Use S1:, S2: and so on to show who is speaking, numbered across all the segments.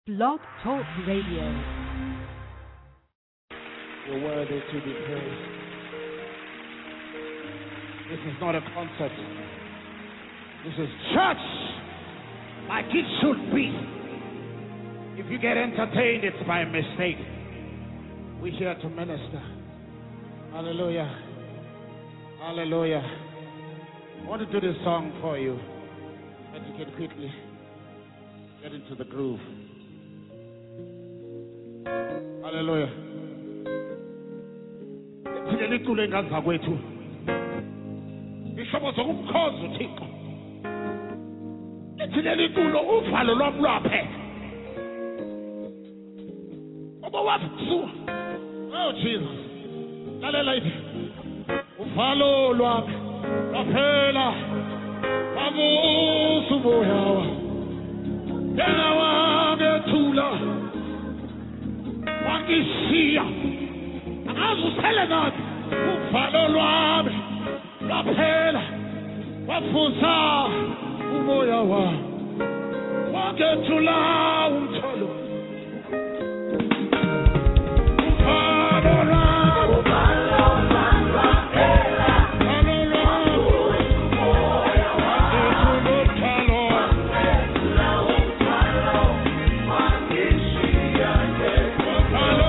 S1: Blog Talk Radio.
S2: You're worthy to be praised. This is not a concert. This is church, like it should be. If you get entertained, it's by mistake. We're here to minister. Hallelujah. Hallelujah. I want to do this song for you. Let's get quickly. Get into the groove. Hallelujah. Thileli culo engaza kwethu. Ihlobo zokumkhoza uThixo. Thileli culo uvalo lwami lwaphela. Oba wafusuka. Oh Jesus. Lalela ithi. Uvalo lwami lwaphela. Abusu boyawa. Yena wangethula. Wakishiya. Angazusele nathi uvalo lwami lwaphela wafuza umoya wami wakethula umtholo uvalo lwami lwaphela uvalo lwami umoya wami wakethula umtholo wakishiya uvalo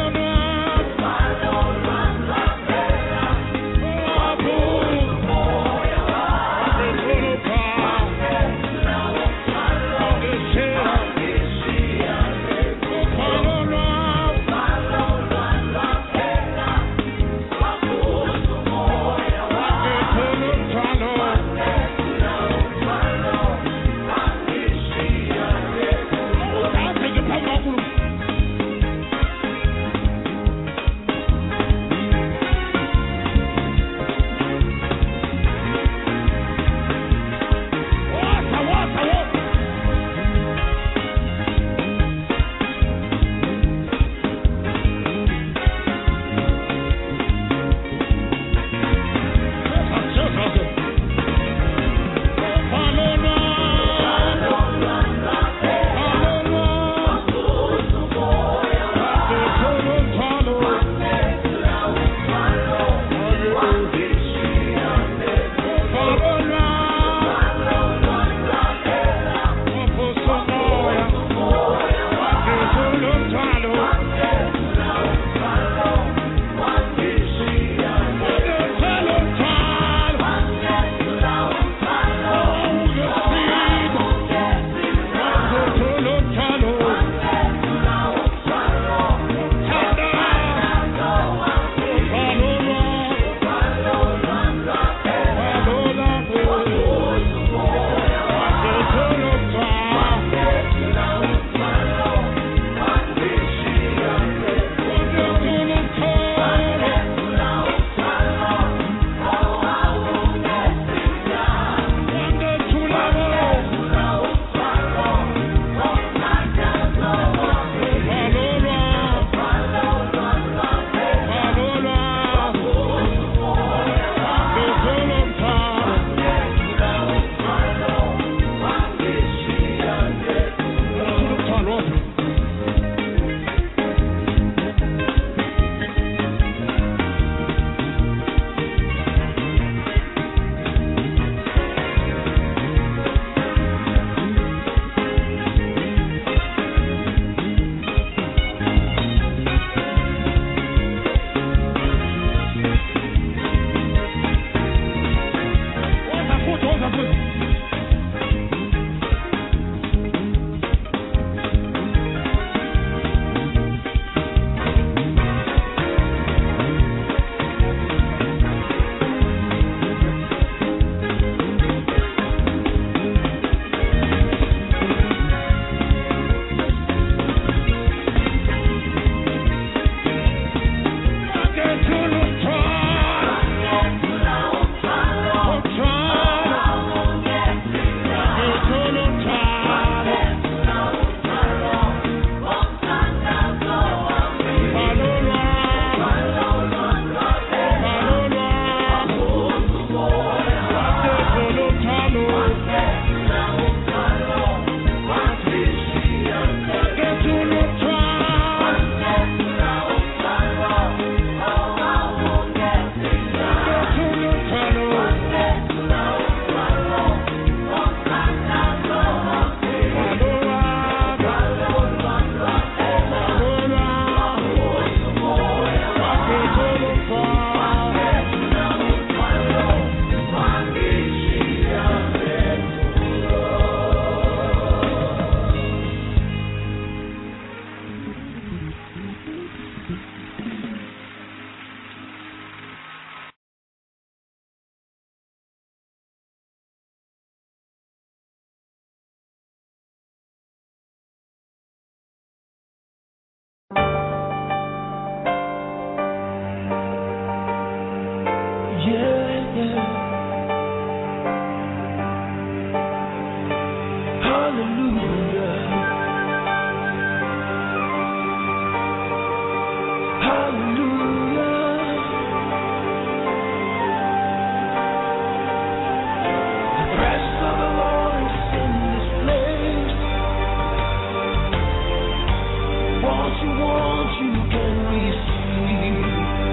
S3: you want, you can receive.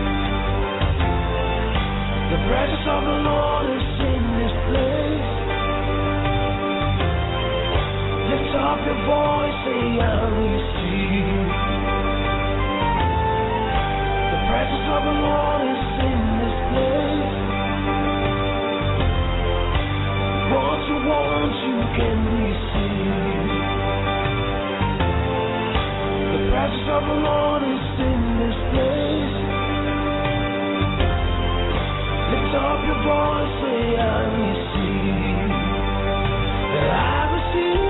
S3: The presence of the Lord is in this place. Lift up your voice, say I receive. The presence of the Lord is in this place. What you want, you can receive. The presence of the Lord is in this place. Lift up your voice, say I receive. I receive.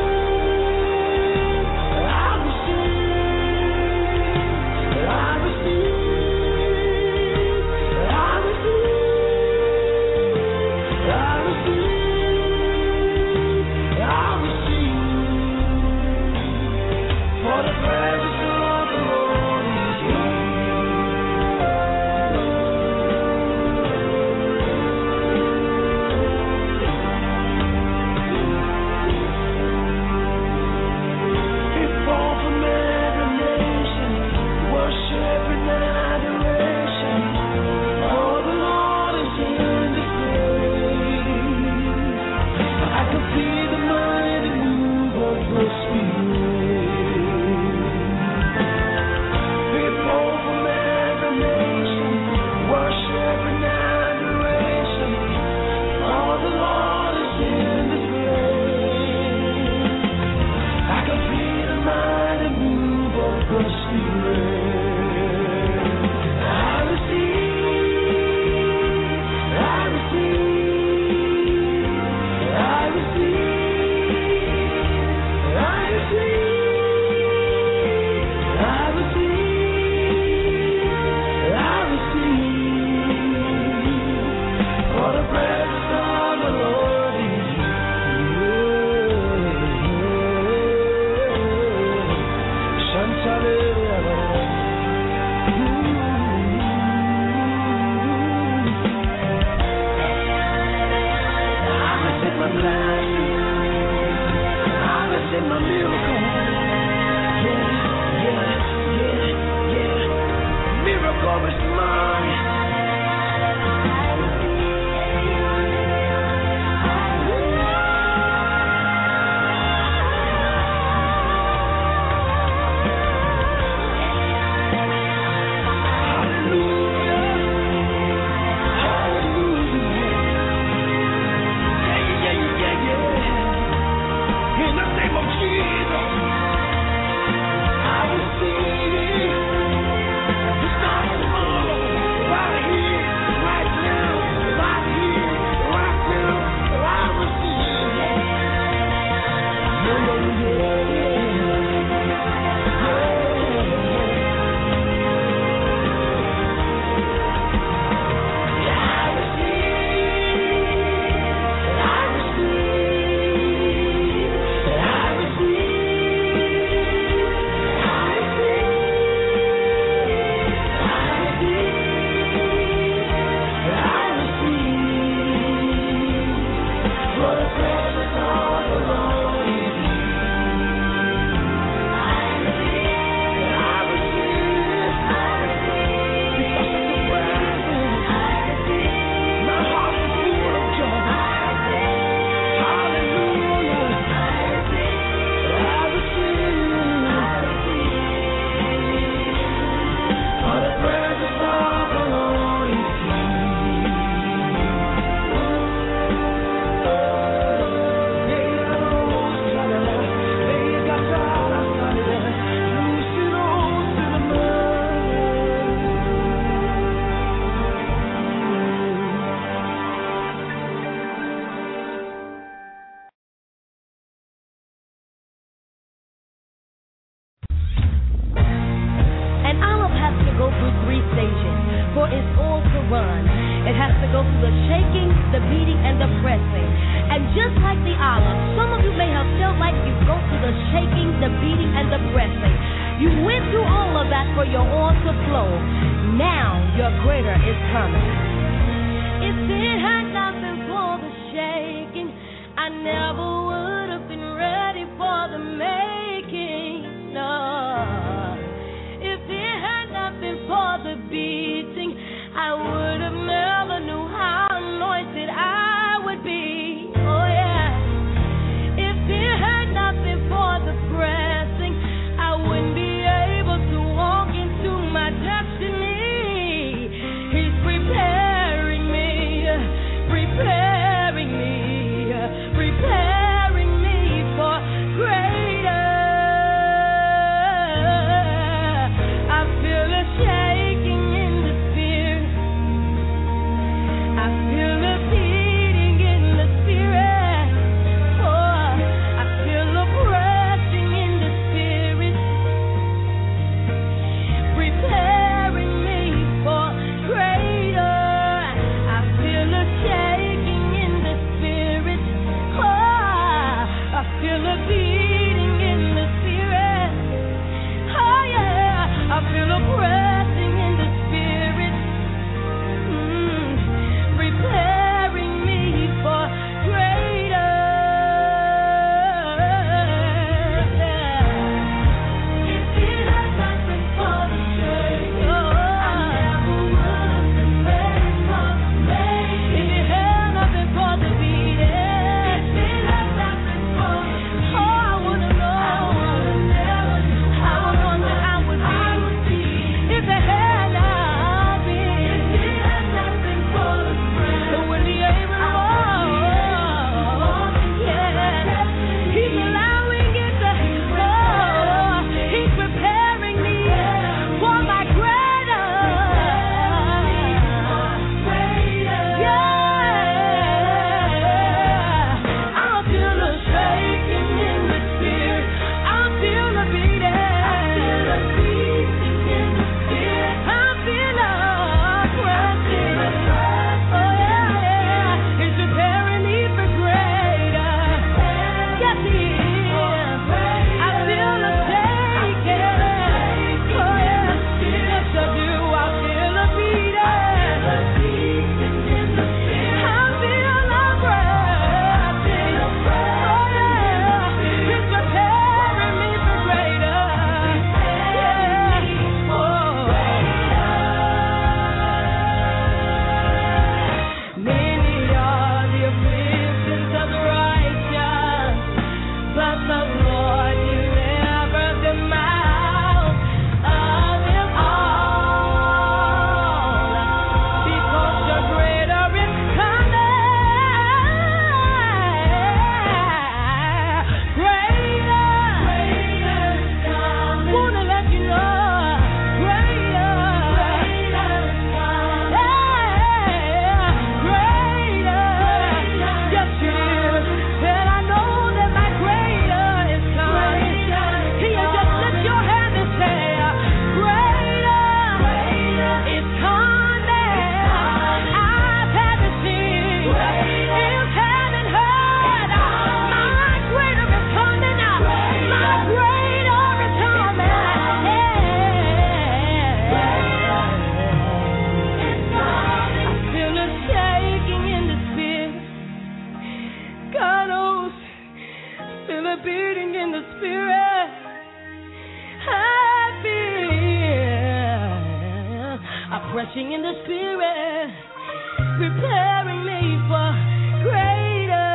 S4: marching in the Spirit, preparing me for greater.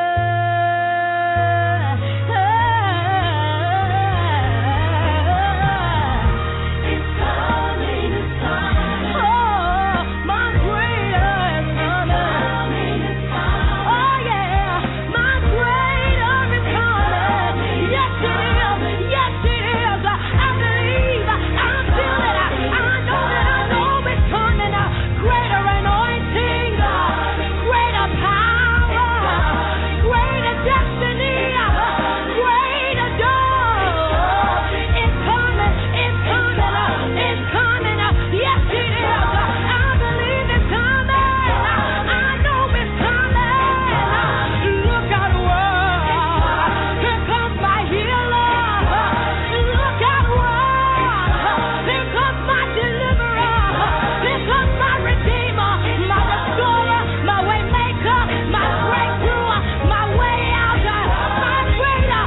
S4: It's coming, it's coming. Oh, my greater is coming. Oh yeah, my greater is coming. Yes it is, yes it is. I believe, I feel it, I know that I know it's coming. Greater anointing, greater power, greater destiny, greater door. It's coming, it's coming, it's coming. Yes it is. I believe it's coming. I know it's coming. Look out, world. Here comes my healer. Look out, world. Here comes my deliverer. Here comes my redeemer, my restorer, my way maker, my breakthrough, my way out. My greater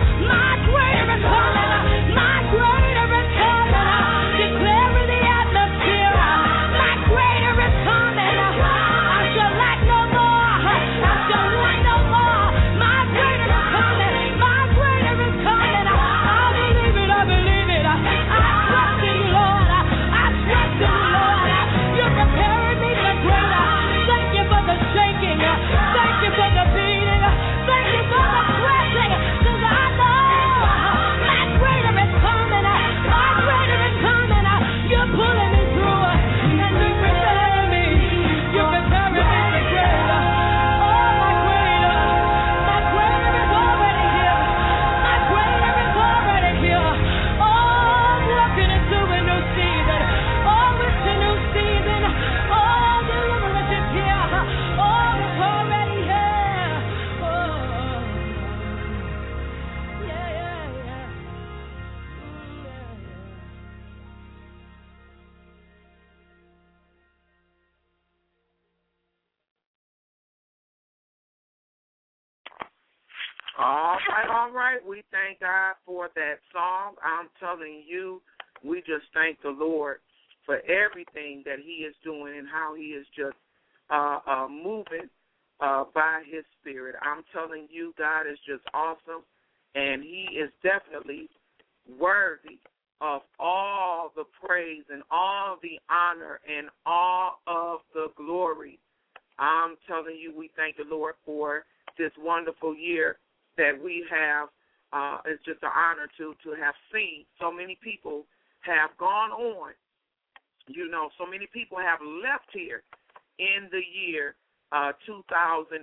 S4: is coming. My greater is coming. Declare in the atmosphere. My greater is coming. I shall lack no more. I shall want no more. My greater is coming. My greater is coming. I believe it. I believe it. I trust in you, Lord. I trust in you, Lord. You're preparing me for greater. Thank you for the shaking. Thank you for the beating. Thank you for the pressing. 'Cause I know my greater is coming. My greater is coming. You're pulling me through and you're preparing me. You're preparing me for greater. Oh, my greater. My greater is already here. My greater is already here. Oh, I'm walking into a new season. Oh, it's a new season. Oh, deliverance is here. Oh, it's already here. Oh, yeah.
S5: All right. We thank God for that song. I'm telling you, we just thank the Lord for everything that He is doing and how He is just moving by His Spirit. I'm telling you, God is just awesome, and He is definitely worthy of all the praise and all the honor and all of the glory. I'm telling you, we thank the Lord for this wonderful year that we have. It's just an honor to have seen so many people have gone on. You know, so many people have left here in the year 2012,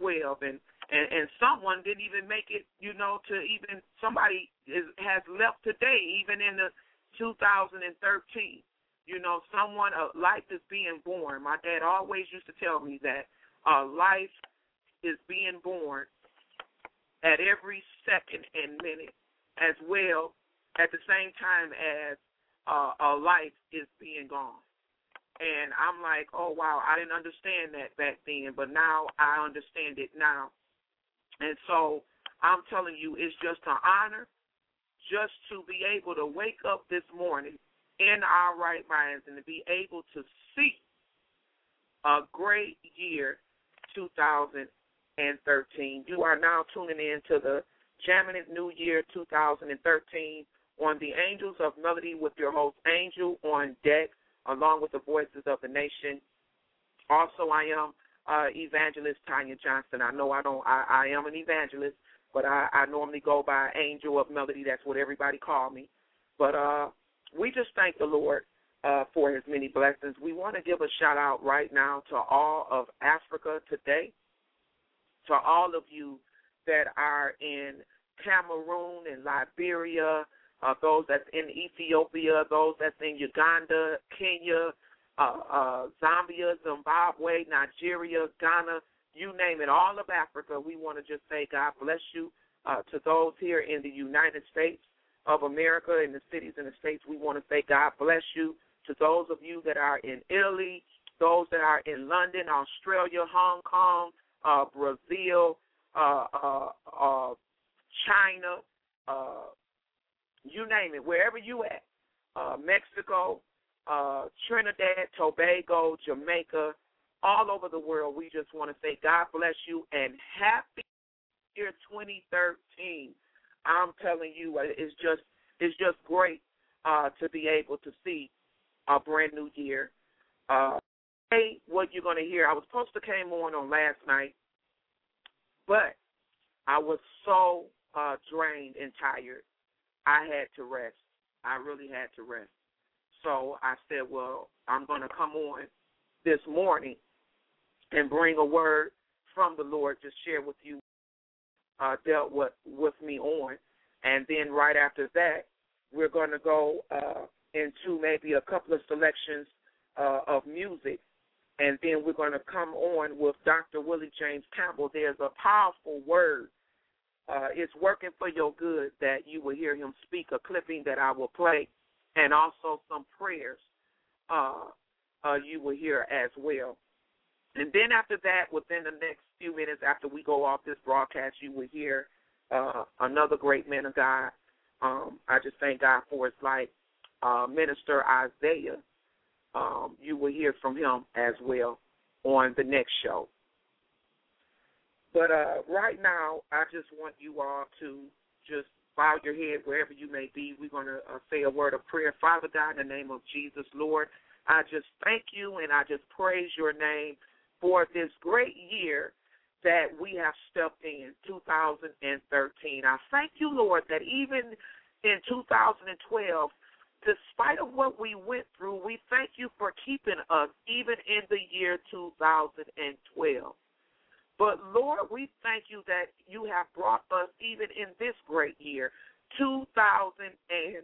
S5: and someone didn't even make it, you know, to even somebody has left today, even in the 2013. You know, someone, life is being born. My dad always used to tell me that life is being born at every second and minute, as well at the same time as a life is being gone. And I'm like, oh, wow, I didn't understand that back then, but now I understand it now. And so I'm telling you, it's just an honor just to be able to wake up this morning in our right minds and to be able to see a great year, 2013. You are now tuning in to the Jamming It New Year 2013 on the Angels of Melody with your host, Angel, on deck, along with the Voices of the Nation. Also, I am Evangelist Tanya Johnson. I know I am an evangelist, but I normally go by Angel of Melody. That's what everybody call me. But we just thank the Lord for His many blessings. We want to give a shout-out right now to all of Africa today, to all of you that are in Cameroon and Liberia, those that's in Ethiopia, those that's in Uganda, Kenya, Zambia, Zimbabwe, Nigeria, Ghana, you name it, all of Africa. We want to just say God bless you. To those here in the United States of America, in the cities and the states, we want to say God bless you. To those of you that are in Italy, those that are in London, Australia, Hong Kong, Brazil, China, you name it, wherever you at, Mexico, Trinidad, Tobago, Jamaica, all over the world. We just want to say God bless you and happy year 2013. I'm telling you, it's just great to be able to see a brand new year. Hey, what you're going to hear, I was supposed to came on last night, but I was so drained and tired. I had to rest. I really had to rest. So I said, well, I'm going to come on this morning and bring a word from the Lord to share with you, dealt with me on. And then right after that, we're going to go into maybe a couple of selections of music. And then we're going to come on with Dr. Willie James Campbell. There's a powerful word. It's working for your good that you will hear him speak, a clipping that I will play, and also some prayers you will hear as well. And then after that, within the next few minutes after we go off this broadcast, you will hear another great man of God. I just thank God for his life, Minister Isaiah. You will hear from him as well on the next show. But right now, I just want you all to just bow your head wherever you may be. We're going to say a word of prayer. Father God, in the name of Jesus, Lord, I just thank you and I just praise your name for this great year that we have stepped in, 2013. I thank you, Lord, that even in 2012, despite of what we went through, we thank you for keeping us even in the year 2012. But, Lord, we thank you that you have brought us even in this great year, 2013.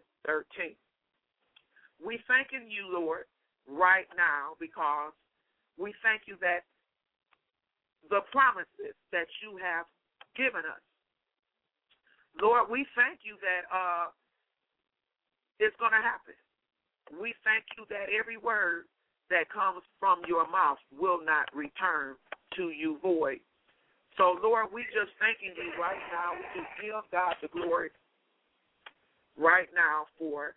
S5: We thanking you, Lord, right now because we thank you that the promises that you have given us, Lord, we thank you that it's going to happen. We thank you that every word that comes from your mouth will not return to you void. So, Lord, we just thanking you right now. We just give God the glory right now for,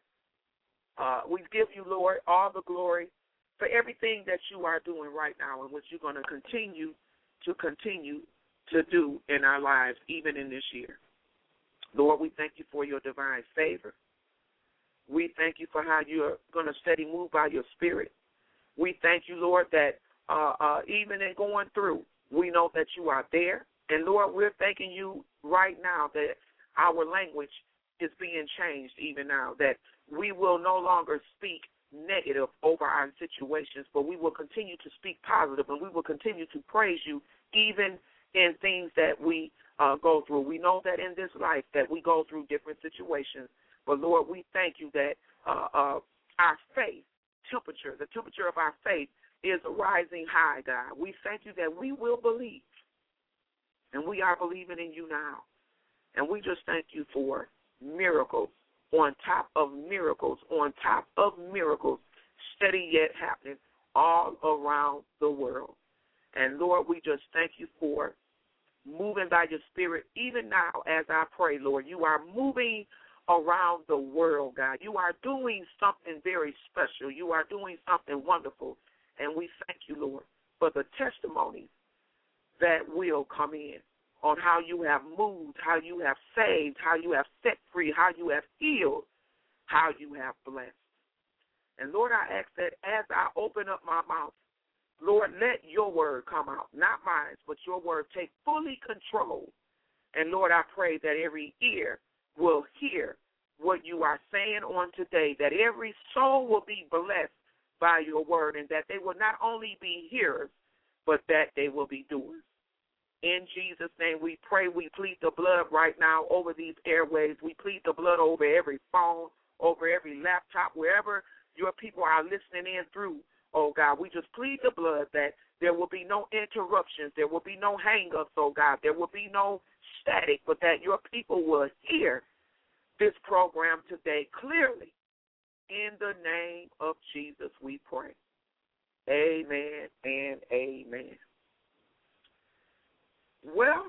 S5: we give you, Lord, all the glory for everything that you are doing right now and what you're going to continue to do in our lives, even in this year. Lord, we thank you for your divine favor. We thank you for how you're going to steady move by your spirit. We thank you, Lord, that even in going through, we know that you are there. And, Lord, we're thanking you right now that our language is being changed even now, that we will no longer speak negative over our situations, but we will continue to speak positive, and we will continue to praise you even in things that we go through. We know that in this life that we go through different situations, but, Lord, we thank you that our faith temperature, the temperature of our faith is rising high, God. We thank you that we will believe, and we are believing in you now. And we just thank you for miracles on top of miracles on top of miracles, steady yet happening all around the world. And, Lord, we just thank you for moving by your spirit even now as I pray, Lord. You are moving around the world, God. You are doing something very special. You are doing something wonderful. And we thank you, Lord, for the testimonies that will come in on how you have moved, how you have saved, how you have set free, how you have healed, how you have blessed. And, Lord, I ask that as I open up my mouth, Lord, let your word come out, not mine, but your word take fully control. And, Lord, I pray that every ear will hear what you are saying on today, that every soul will be blessed by your word, and that they will not only be hearers, but that they will be doers. In Jesus' name we pray. We plead the blood right now over these airways. We plead the blood over every phone, over every laptop, wherever your people are listening in through, oh God. We just plead the blood that there will be no interruptions. There will be no hang-ups, oh God. There will be no static, but that your people will hear this program today clearly. In the name of Jesus, we pray. Amen and amen. Well,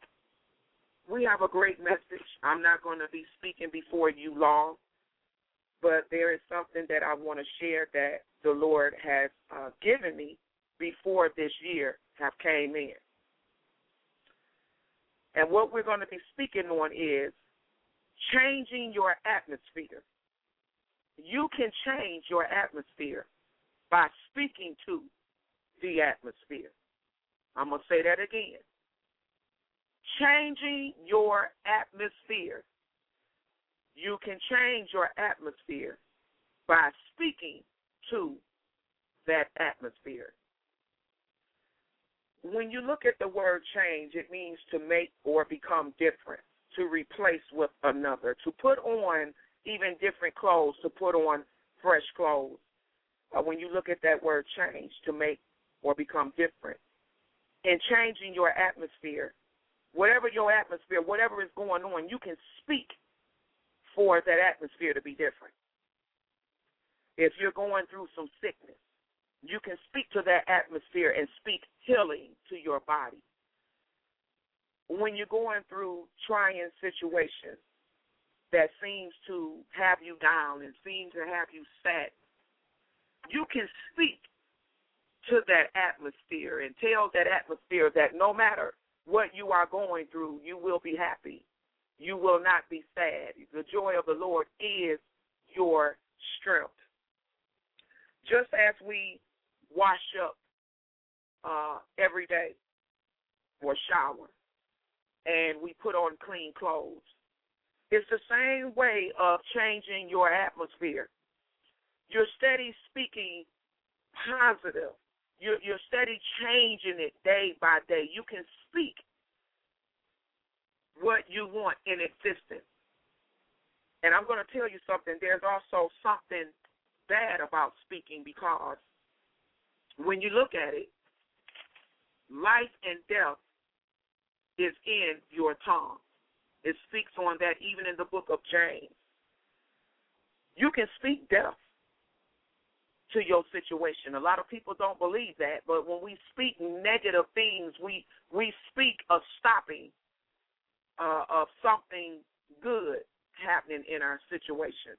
S5: we have a great message. I'm not going to be speaking before you long, but there is something that I want to share that the Lord has given me before this year have came in. And what we're going to be speaking on is changing your atmosphere. You can change your atmosphere by speaking to the atmosphere. I'm going to say that again. Changing your atmosphere. You can change your atmosphere by speaking to that atmosphere. When you look at the word change, it means to make or become different, to replace with another, to put on even different clothes, to put on fresh clothes. When you look at that word change, to make or become different. In changing your atmosphere, whatever your atmosphere, whatever is going on, you can speak for that atmosphere to be different. If you're going through some sickness, you can speak to that atmosphere and speak healing to your body. When you're going through trying situations that seems to have you down and seem to have you sad, you can speak to that atmosphere and tell that atmosphere that no matter what you are going through, you will be happy. You will not be sad. The joy of the Lord is your strength. Just as we wash up every day or shower and we put on clean clothes, it's the same way of changing your atmosphere. You're steady speaking positive. You're steady changing it day by day. You can speak what you want in existence. And I'm going to tell you something. There's also something bad about speaking, because when you look at it, life and death is in your tongue. It speaks on that even in the book of James. You can speak death to your situation. A lot of people don't believe that, but when we speak negative things, we speak of stopping of something good happening in our situation.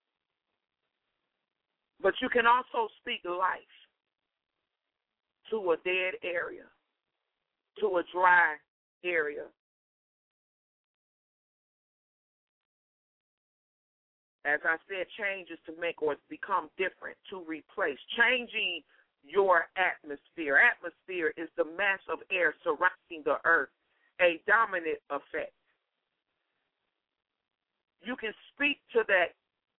S5: But you can also speak life to a dead area, to a dry area. As I said, change is to make or become different, to replace. Changing your atmosphere. Atmosphere is the mass of air surrounding the earth, a dominant effect. You can speak to that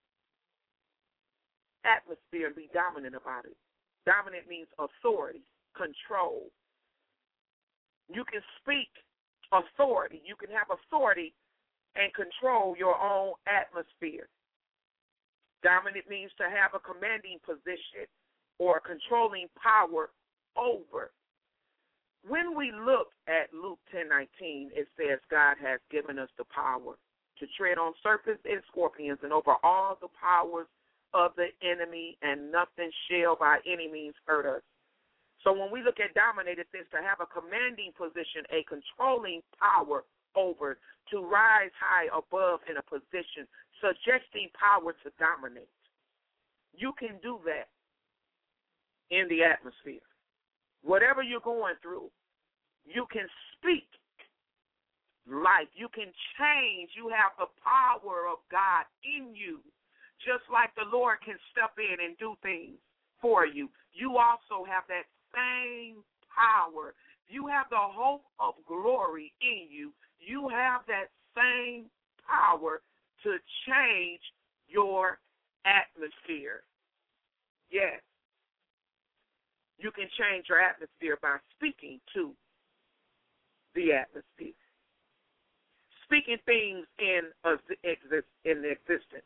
S5: atmosphere and be dominant about it. Dominant means authority, control. You can speak authority. You can have authority and control your own atmosphere. Dominant means to have a commanding position or controlling power over. When we look at Luke 10:19, it says God has given us the power to tread on serpents and scorpions and over all the powers of the enemy, and nothing shall by any means hurt us. So when we look at dominate, it says to have a commanding position, a controlling power over, to rise high above in a position, suggesting power to dominate. You can do that in the atmosphere. Whatever you're going through, you can speak life. You can change. You have the power of God in you. Just like the Lord can step in and do things for you, you also have that same power. You have the hope of glory in you. You have that same power to change your atmosphere. Yes. You can change your atmosphere by speaking to the atmosphere. Speaking things in existence.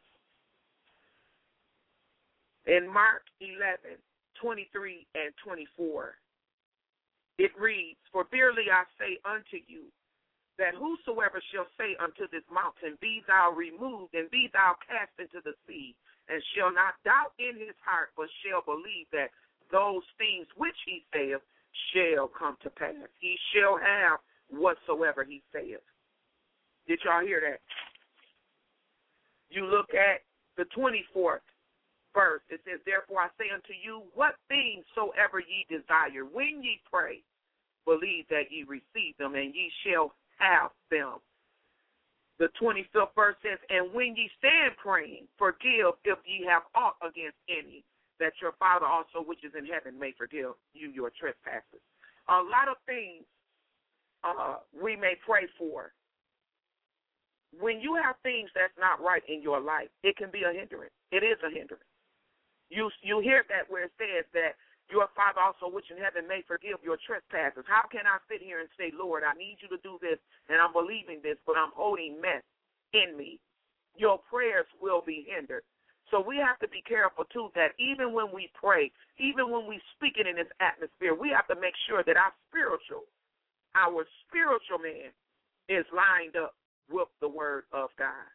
S5: In Mark 11:23 and 24, it reads, "For verily I say unto you, that whosoever shall say unto this mountain, Be thou removed, and be thou cast into the sea, and shall not doubt in his heart, but shall believe that those things which he saith shall come to pass. He shall have whatsoever he saith." Did y'all hear that? You look at the 24th verse. It says, therefore I say unto you, what things soever ye desire, when ye pray, believe that ye receive them, and ye shall have them. The 25th verse says, and when ye stand praying, forgive if ye have aught against any, that your Father also which is in heaven may forgive you your trespasses. A lot of things we may pray for. When you have things that's not right in your life, it can be a hindrance. It is a hindrance. You hear that where it says that your Father also which in heaven may forgive your trespasses. How can I sit here and say, Lord, I need you to do this, and I'm believing this, but I'm holding mess in me? Your prayers will be hindered. So we have to be careful, too, that even when we pray, even when we speak it in this atmosphere, we have to make sure that our spiritual man is lined up with the word of God.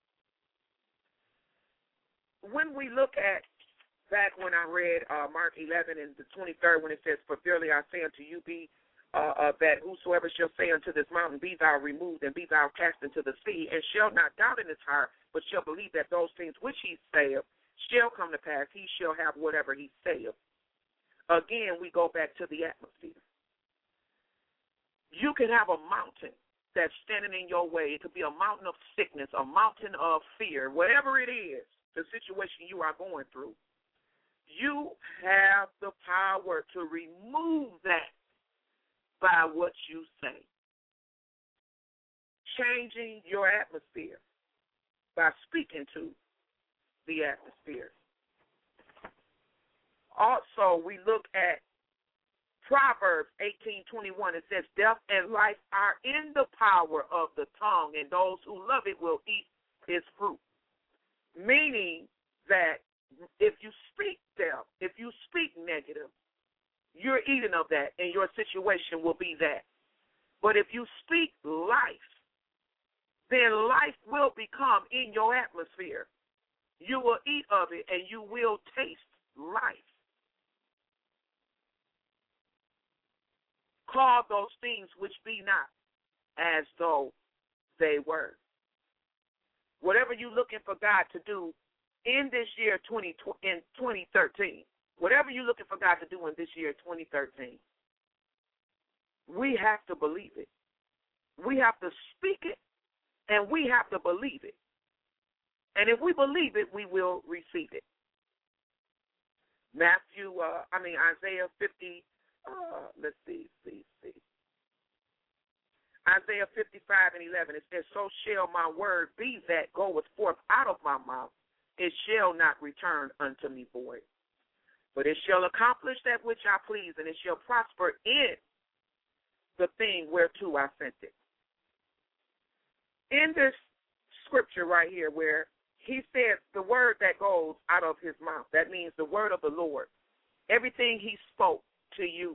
S5: When we look at back when I read Mark 11 and the 23rd, when it says, for verily I say unto you, that whosoever shall say unto this mountain, be thou removed and be thou cast into the sea, and shall not doubt in his heart, but shall believe that those things which he saith shall come to pass, he shall have whatever he saith. Again, we go back to the atmosphere. You can have a mountain that's standing in your way. It could be a mountain of sickness, a mountain of fear, whatever it is, the situation you are going through. You have the power to remove that by what you say. Changing your atmosphere by speaking to the atmosphere. Also, we look at Proverbs 18:21. It says, death and life are in the power of the tongue, and those who love it will eat its fruit. Meaning that if you speak death, if you speak negative, you're eating of that, and your situation will be that. But if you speak life, then life will become in your atmosphere. You will eat of it, and you will taste life. Call those things which be not as though they were. Whatever you're looking for God to do in this year 2013, whatever you're looking for God to do in this year 2013, we have to believe it. We have to speak it, and we have to believe it. And if we believe it, we will receive it. Isaiah 50. Isaiah 55:11. It says, so shall my word be that goeth forth out of my mouth. It shall not return unto me void, but it shall accomplish that which I please, and it shall prosper in the thing whereto I sent it. In this scripture right here where he said the word that goes out of his mouth, that means the word of the Lord, everything he spoke to you,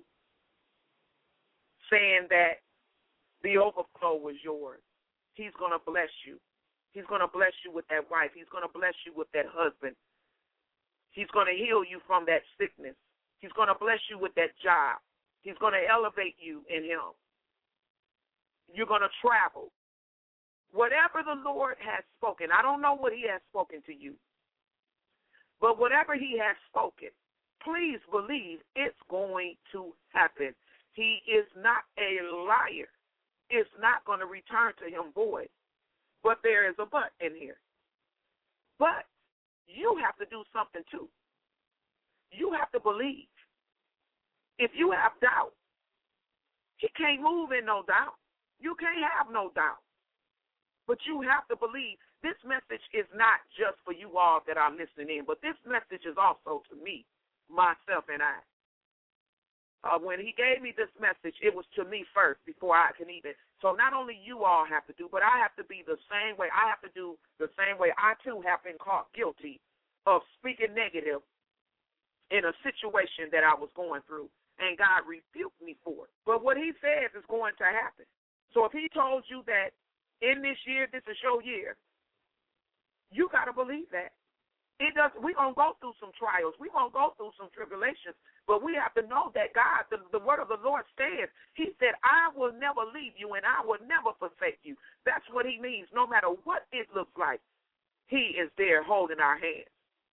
S5: saying that the overflow was yours. He's going to bless you. He's going to bless you with that wife. He's going to bless you with that husband. He's going to heal you from that sickness. He's going to bless you with that job. He's going to elevate you in him. You're going to travel. Whatever the Lord has spoken, I don't know what he has spoken to you, but whatever he has spoken, please believe it's going to happen. He is not a liar. It's not going to return to him void. But there is a but in here. But you have to do something too. You have to believe. If you have doubt, he can't move in no doubt. You can't have no doubt. But you have to believe. This message is not just for you all that are listening in, but this message is also to me, myself, and I. When he gave me this message, it was to me first before I can even. So not only you all have to do, but I have to be the same way. I have to do the same way. I, too, have been caught guilty of speaking negative in a situation that I was going through, and God rebuked me for it. But what he says is going to happen. So if he told you that in this year, this is your year, you got to believe that. We're going to go through some trials. We're going to go through some tribulations. But we have to know that God, the word of the Lord says, he said, I will never leave you and I will never forsake you. That's what he means, no matter what it looks like. He is there holding our hands.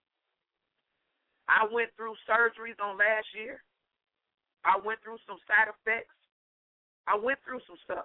S5: I went through surgeries on last year. I went through some side effects. I went through some stuff.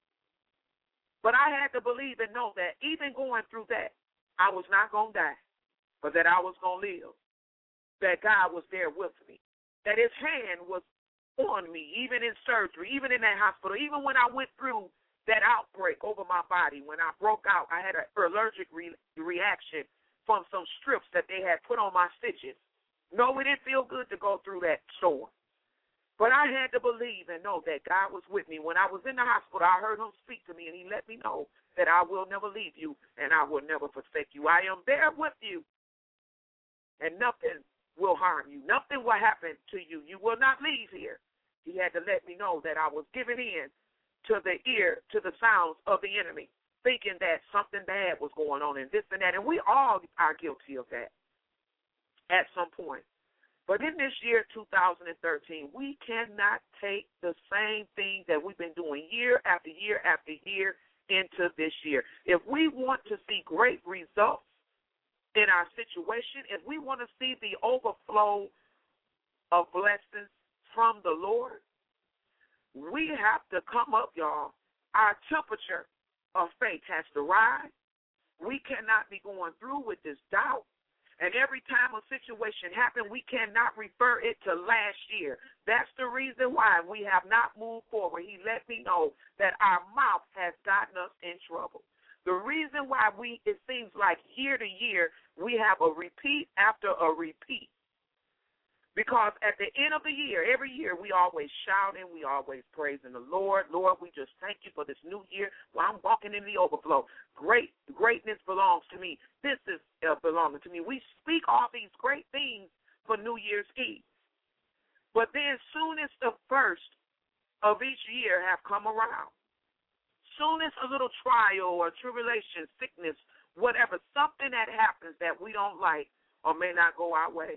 S5: But I had to believe and know that even going through that, I was not going to die, but that I was going to live, that God was there with me, that his hand was on me, even in surgery, even in that hospital, even when I went through that outbreak over my body. When I broke out, I had an allergic reaction from some strips that they had put on my stitches. No, it didn't feel good to go through that storm. But I had to believe and know that God was with me. When I was in the hospital, I heard him speak to me, and he let me know that I will never leave you and I will never forsake you. I am there with you, and nothing will harm you. Nothing will happen to you. You will not leave here. He had to let me know that I was giving in to the sounds of the enemy, thinking that something bad was going on and this and that. And we all are guilty of that at some point. But in this year, 2013, we cannot take the same thing that we've been doing year after year after year into this year. If we want to see great results in our situation, if we want to see the overflow of blessings from the Lord, we have to come up, y'all. Our temperature of faith has to rise. We cannot be going through with this doubt. And every time a situation happens, we cannot refer it to last year. That's the reason why we have not moved forward. He let me know that our mouth has gotten us in trouble. The reason why it seems like year to year we have a repeat after a repeat. Because at the end of the year, every year, we always shouting, we always praising the Lord. Lord, we just thank you for this new year. Well, I'm walking in the overflow. Greatness belongs to me. This is belonging to me. We speak all these great things for New Year's Eve. But then soon as the first of each year have come around, soon as a little trial or tribulation, sickness, whatever, something that happens that we don't like or may not go our way,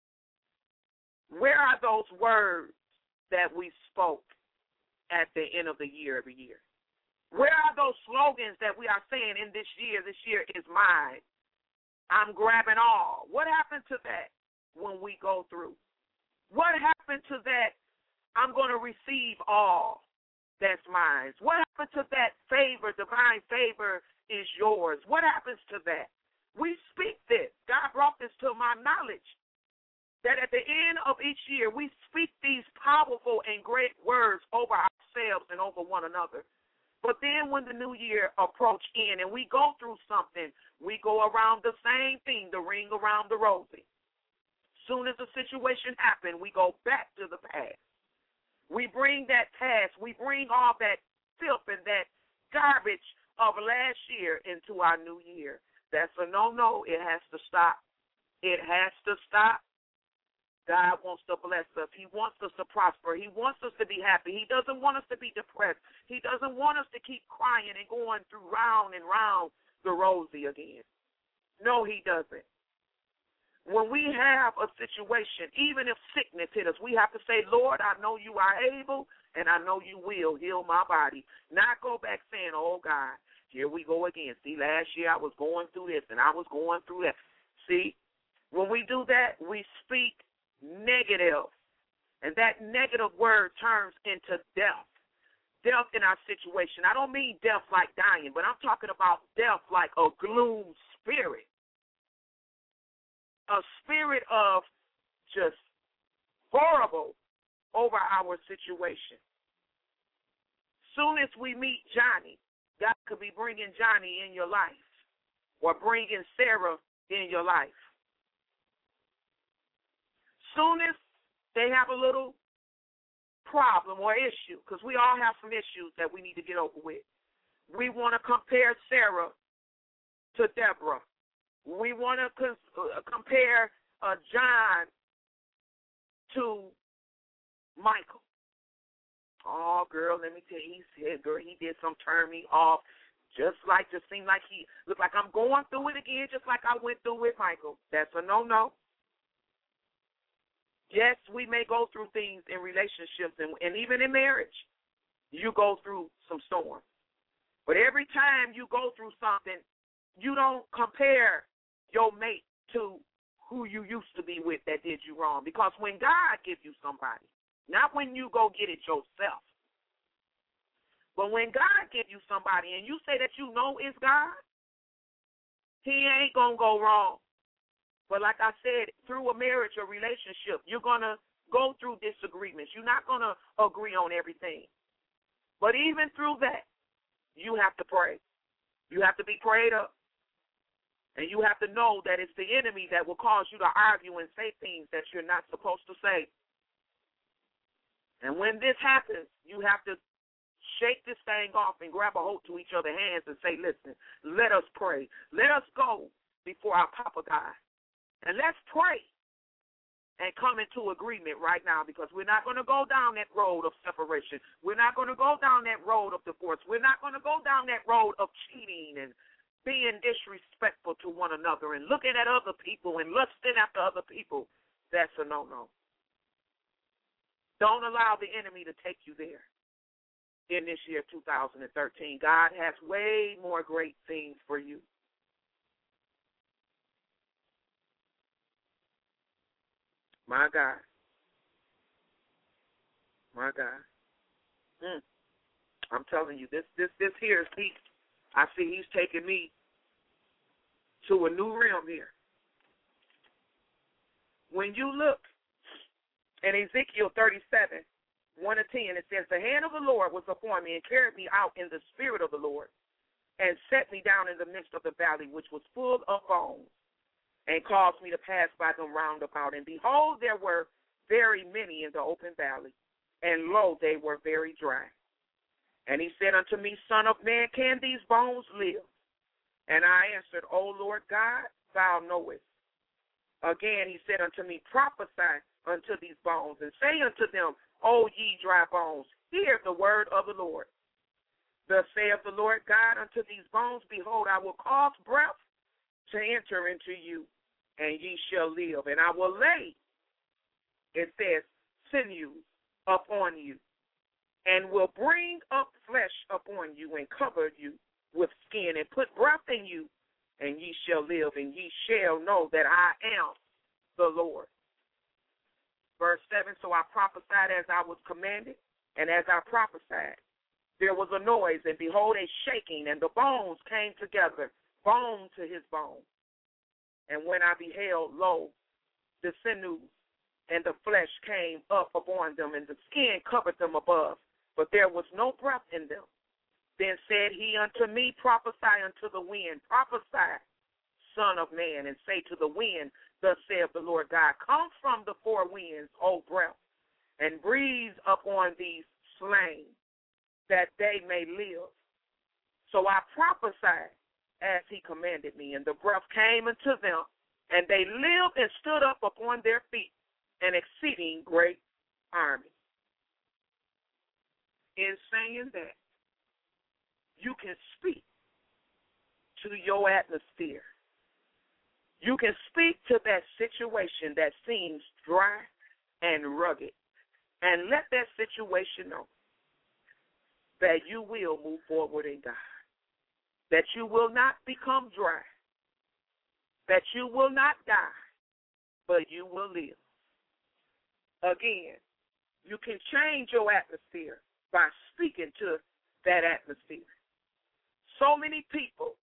S5: where are those words that we spoke at the end of the year every year? Where are those slogans that we are saying in this year is mine? I'm grabbing all. What happened to that when we go through? What happened to that I'm going to receive all that's mine? What happened to that favor, divine favor is yours? What happens to that? We speak this. God brought this to my knowledge, that at the end of each year, we speak these powerful and great words over ourselves and over one another. But then when the new year approach in and we go through something, we go around the same thing, the ring around the rosy. Soon as the situation happens, we go back to the past. We bring that past, we bring all that filth and that garbage of last year into our new year. That's a no-no. It has to stop. It has to stop. God wants to bless us. He wants us to prosper. He wants us to be happy. He doesn't want us to be depressed. He doesn't want us to keep crying and going through round and round the rosy again. No, he doesn't. When we have a situation, even if sickness hit us, we have to say, Lord, I know you are able, and I know you will heal my body. Not go back saying, oh, God, here we go again. See, last year I was going through this, and I was going through that. See, when we do that, we speak negative, and that negative word turns into death. Death in our situation. I don't mean death like dying, but I'm talking about death like a gloom spirit. A spirit of just horrible over our situation. Soon as we meet Johnny, God could be bringing Johnny in your life or bringing Sarah in your life. Soon as they have a little problem or issue, because we all have some issues that we need to get over with, we want to compare Sarah to Deborah. We want to compare John to Michael. Oh, girl, let me tell you, he said, girl, he did some turn me off. Just seemed like he looked like I'm going through it again, just like I went through with Michael. That's a no-no. Yes, we may go through things in relationships and even in marriage. You go through some storms. But every time you go through something, you don't compare your mate to who you used to be with that did you wrong. Because when God gives you somebody, not when you go get it yourself, but when God gives you somebody and you say that you know it's God, he ain't going to go wrong. But like I said, through a marriage or relationship, you're going to go through disagreements. You're not going to agree on everything. But even through that, you have to pray. You have to be prayed up. And you have to know that it's the enemy that will cause you to argue and say things that you're not supposed to say. And when this happens, you have to shake this thing off and grab a hold to each other's hands and say, listen, let us pray. Let us go before our Papa God. And let's pray and come into agreement right now, because we're not going to go down that road of separation. We're not going to go down that road of divorce. We're not going to go down that road of cheating and being disrespectful to one another and looking at other people and lusting after other people. That's a no-no. Don't allow the enemy to take you there in this year 2013. God has way more great things for you. My God. My God. I'm telling you, this here is deep. I see he's taking me to a new realm here. When you look in Ezekiel 37, 1-10, it says, the hand of the Lord was upon me and carried me out in the spirit of the Lord and set me down in the midst of the valley, which was full of bones, and caused me to pass by them round about. And behold, there were very many in the open valley, and lo, they were very dry. And he said unto me, Son of man, can these bones live? And I answered, O Lord God, thou knowest. Again he said unto me, prophesy unto these bones, and say unto them, O ye dry bones, hear the word of the Lord. Thus saith the Lord God unto these bones, behold, I will cause breath to enter into you, and ye shall live. And I will lay, it says, sinews upon you, and will bring up flesh upon you, and cover you with skin, and put breath in you, and ye shall live, and ye shall know that I am the Lord. Verse 7, so I prophesied as I was commanded, and as I prophesied, there was a noise, and behold, a shaking, and the bones came together, bone to his bone. And when I beheld, lo, the sinews and the flesh came up upon them, and the skin covered them above, but there was no breath in them. Then said he unto me, prophesy unto the wind, prophesy, Son of man, and say to the wind, thus saith the Lord God, come from the four winds, O breath, and breathe upon these slain, that they may live. So I prophesied as he commanded me, and the breath came unto them, and they lived and stood up upon their feet, an exceeding great army. In saying that, you can speak to your atmosphere. You can speak to that situation that seems dry and rugged, and let that situation know that you will move forward in God, that you will not become dry, that you will not die, but you will live. Again, you can change your atmosphere by speaking to that atmosphere. So many people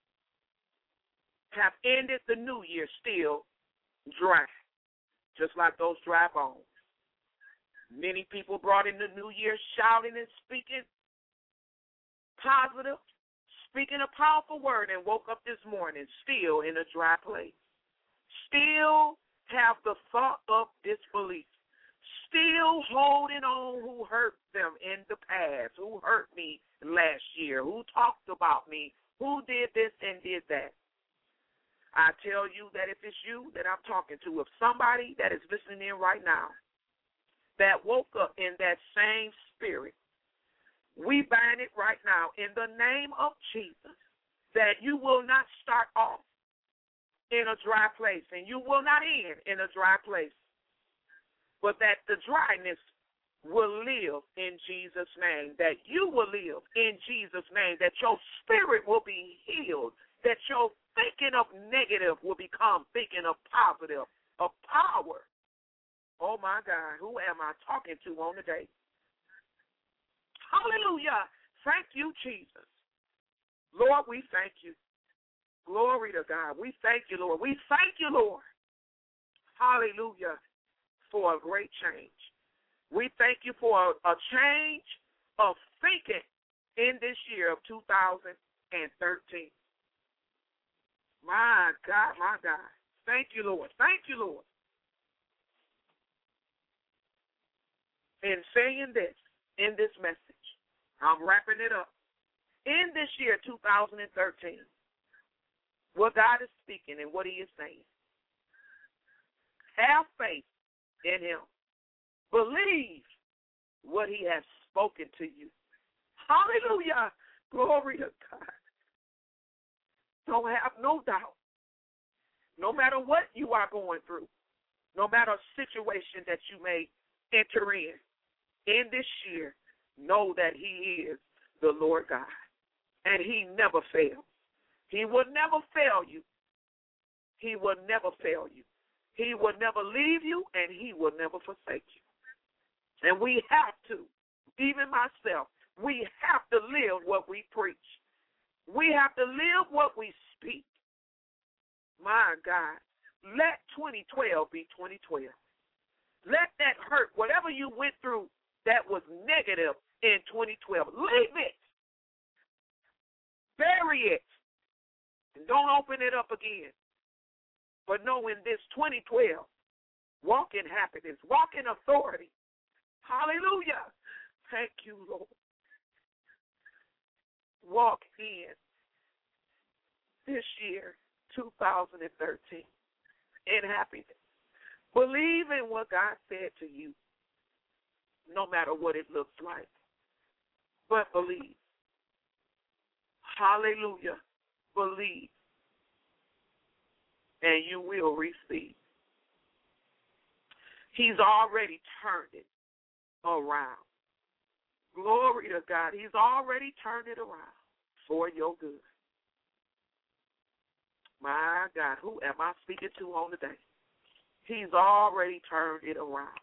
S5: have ended the new year still dry, just like those dry bones. Many people brought in the new year shouting and speaking positive, speaking a powerful word, and woke up this morning still in a dry place. Still have the thought of disbelief. Still holding on who hurt them in the past, who hurt me last year, who talked about me, who did this and did that. I tell you that if it's you that I'm talking to, if somebody that is listening in right now that woke up in that same spirit, we bind it right now in the name of Jesus, that you will not start off in a dry place and you will not end in a dry place, but that the dryness will live in Jesus' name, that you will live in Jesus' name, that your spirit will be healed that your thinking of negative will become thinking of positive, of power. Oh, my God, who am I talking to on the day? Hallelujah. Thank you, Jesus. Lord, we thank you. Glory to God. We thank you, Lord. We thank you, Lord. Hallelujah, for a great change. We thank you for a change of thinking in this year of 2013. My God, my God. Thank you, Lord. Thank you, Lord. In saying this, in this message, I'm wrapping it up. In this year, 2013, what God is speaking and what he is saying, have faith in him. Believe what he has spoken to you. Hallelujah. Glory to God. Don't have no doubt. No matter what you are going through, no matter a situation that you may enter in this year, know that he is the Lord God. And he never fails. He will never fail you. He will never fail you. He will never leave you, and he will never forsake you. And we have to, even myself, we have to live what we preach. We have to live what we speak. My God, let 2012 be 2012. Let that hurt, whatever you went through that was negative in 2012, leave it. Bury it. And don't open it up again. But know in this 2012, walk in happiness, walk in authority. Hallelujah. Thank you, Lord. Walk in this year, 2013, in happiness. Believe in what God said to you, no matter what it looks like. But believe. Hallelujah. Believe. And you will receive. He's already turned it around. Glory to God. He's already turned it around for your good. My God, who am I speaking to on today? He's already turned it around.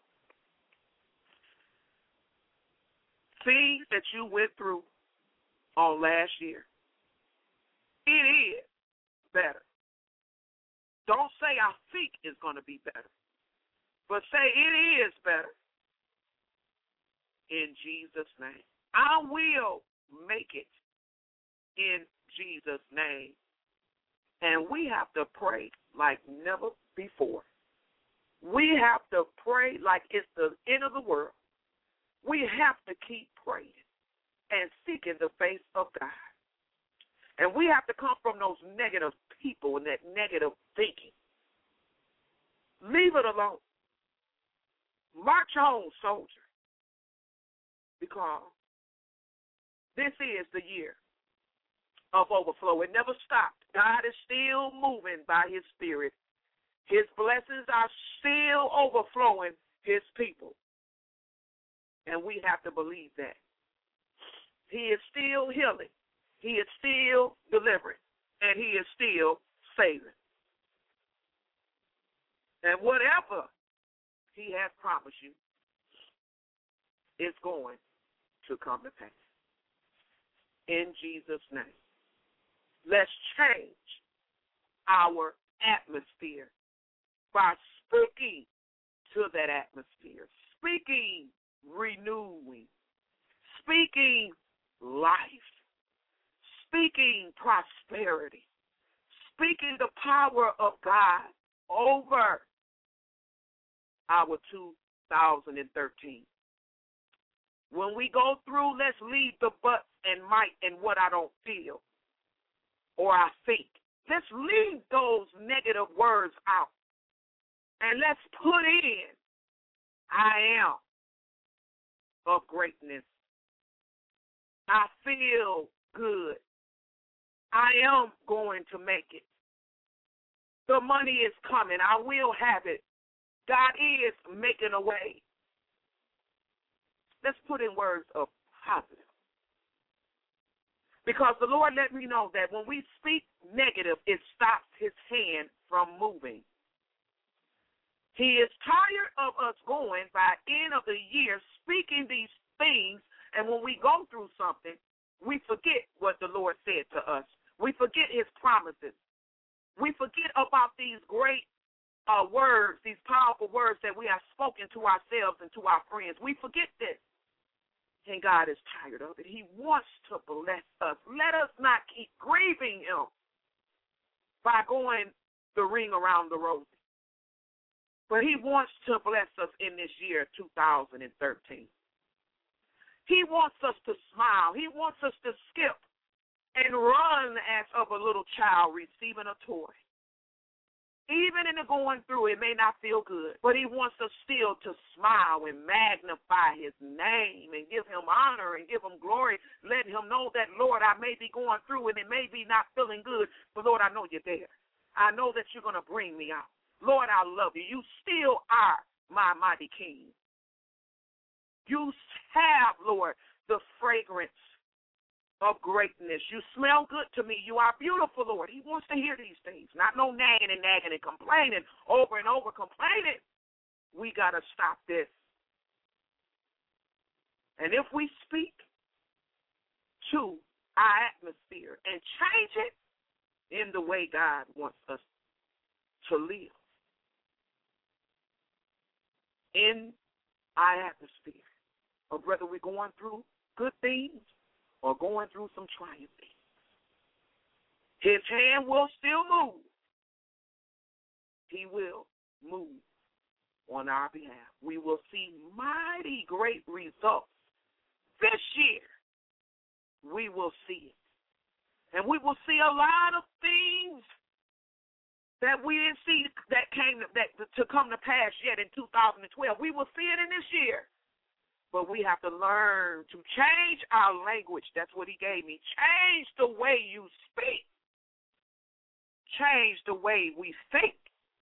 S5: Things that you went through on last year, it is better. Don't say I think it's going to be better, but say it is better. In Jesus' name. I will make it in Jesus' name. And we have to pray like never before. We have to pray like it's the end of the world. We have to keep praying and seeking the face of God. And we have to come from those negative people and that negative thinking. Leave it alone. March on, soldier. Because this is the year of overflow. It never stopped. God is still moving by his spirit. His blessings are still overflowing his people. And we have to believe that. He is still healing. He is still delivering. And he is still saving. And whatever he has promised you is going to come to pass. In Jesus' name. Let's change our atmosphere by speaking to that atmosphere, speaking renewing, speaking life, speaking prosperity, speaking the power of God over our 2013. When we go through, let's leave the buts and might and what I don't feel or I think. Let's leave those negative words out. And let's put in, I am of greatness. I feel good. I am going to make it. The money is coming. I will have it. God is making a way. Let's put in words of positive. Because the Lord let me know that when we speak negative, it stops his hand from moving. He is tired of us going by end of the year speaking these things, and when we go through something, we forget what the Lord said to us. We forget his promises. We forget about these great words, these powerful words that we have spoken to ourselves and to our friends. We forget this. And God is tired of it. He wants to bless us. Let us not keep grieving him by going the ring around the rosy. But he wants to bless us in this year, 2013. He wants us to smile. He wants us to skip and run as of a little child receiving a toy. Even in the going through, it may not feel good, but he wants us still to smile and magnify his name and give him honor and give him glory, letting him know that, Lord, I may be going through and it may be not feeling good, but, Lord, I know you're there. I know that you're going to bring me out. Lord, I love you. You still are my mighty king. You have, Lord, the fragrance of greatness. You smell good to me. You are beautiful, Lord. He wants to hear these things, not no nagging and nagging and complaining over and over complaining. We got to stop this. And if we speak to our atmosphere and change it in the way God wants us to live in our atmosphere, or whether we're going through good things or going through some trying things, his hand will still move. He will move on our behalf. We will see mighty great results this year. We will see it. And we will see a lot of things that we didn't see that to come to pass yet in 2012. We will see it in this year. But we have to learn to change our language. That's what he gave me. Change the way you speak. Change the way we think.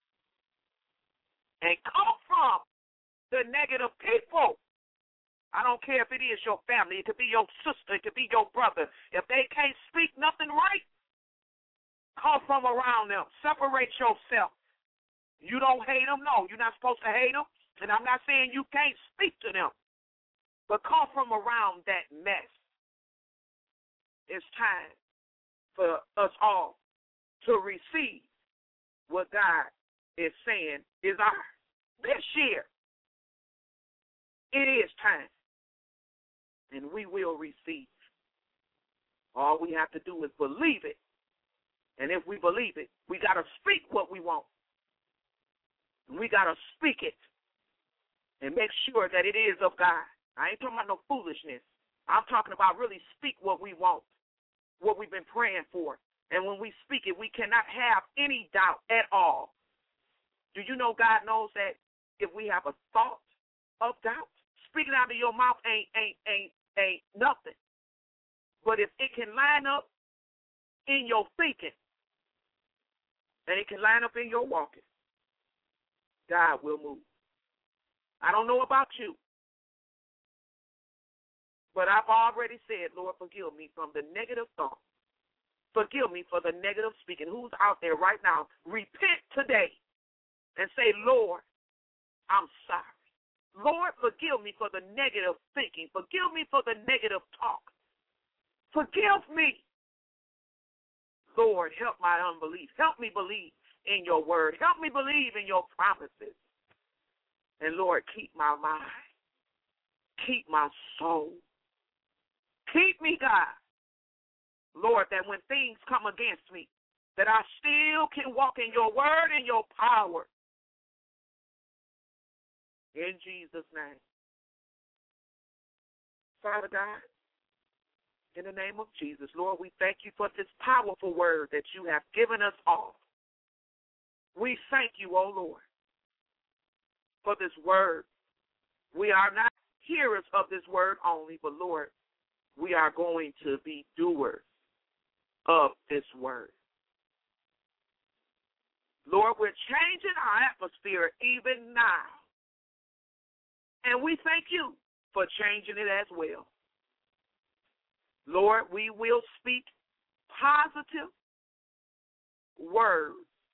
S5: And come from the negative people. I don't care if it is your family. It could be your sister. It could be your brother. If they can't speak nothing right, come from around them. Separate yourself. You don't hate them. No, you're not supposed to hate them. And I'm not saying you can't speak to them. But come from around that mess. It's time for us all to receive what God is saying is ours. This year, it is time. And we will receive. All we have to do is believe it. And if we believe it, we got to speak what we want. We got to speak it and make sure that it is of God. I ain't talking about no foolishness. I'm talking about really speak what we want, what we've been praying for. And when we speak it, we cannot have any doubt at all. Do you know God knows that if we have a thought of doubt, speaking out of your mouth ain't nothing. But if it can line up in your thinking and it can line up in your walking, God will move. I don't know about you. But I've already said, Lord, forgive me from the negative thought. Forgive me for the negative speaking. Who's out there right now? Repent today and say, Lord, I'm sorry. Lord, forgive me for the negative thinking. Forgive me for the negative talk. Forgive me. Lord, help my unbelief. Help me believe in your word. Help me believe in your promises. And, Lord, keep my mind. Keep my soul. Keep me, God, Lord, that when things come against me, that I still can walk in your word and your power. In Jesus' name. Father God, in the name of Jesus, Lord, we thank you for this powerful word that you have given us all. We thank you, O Lord, for this word. We are not hearers of this word only, but, Lord, we are going to be doers of this word. Lord, we're changing our atmosphere even now. And we thank you for changing it as well. Lord, we will speak positive words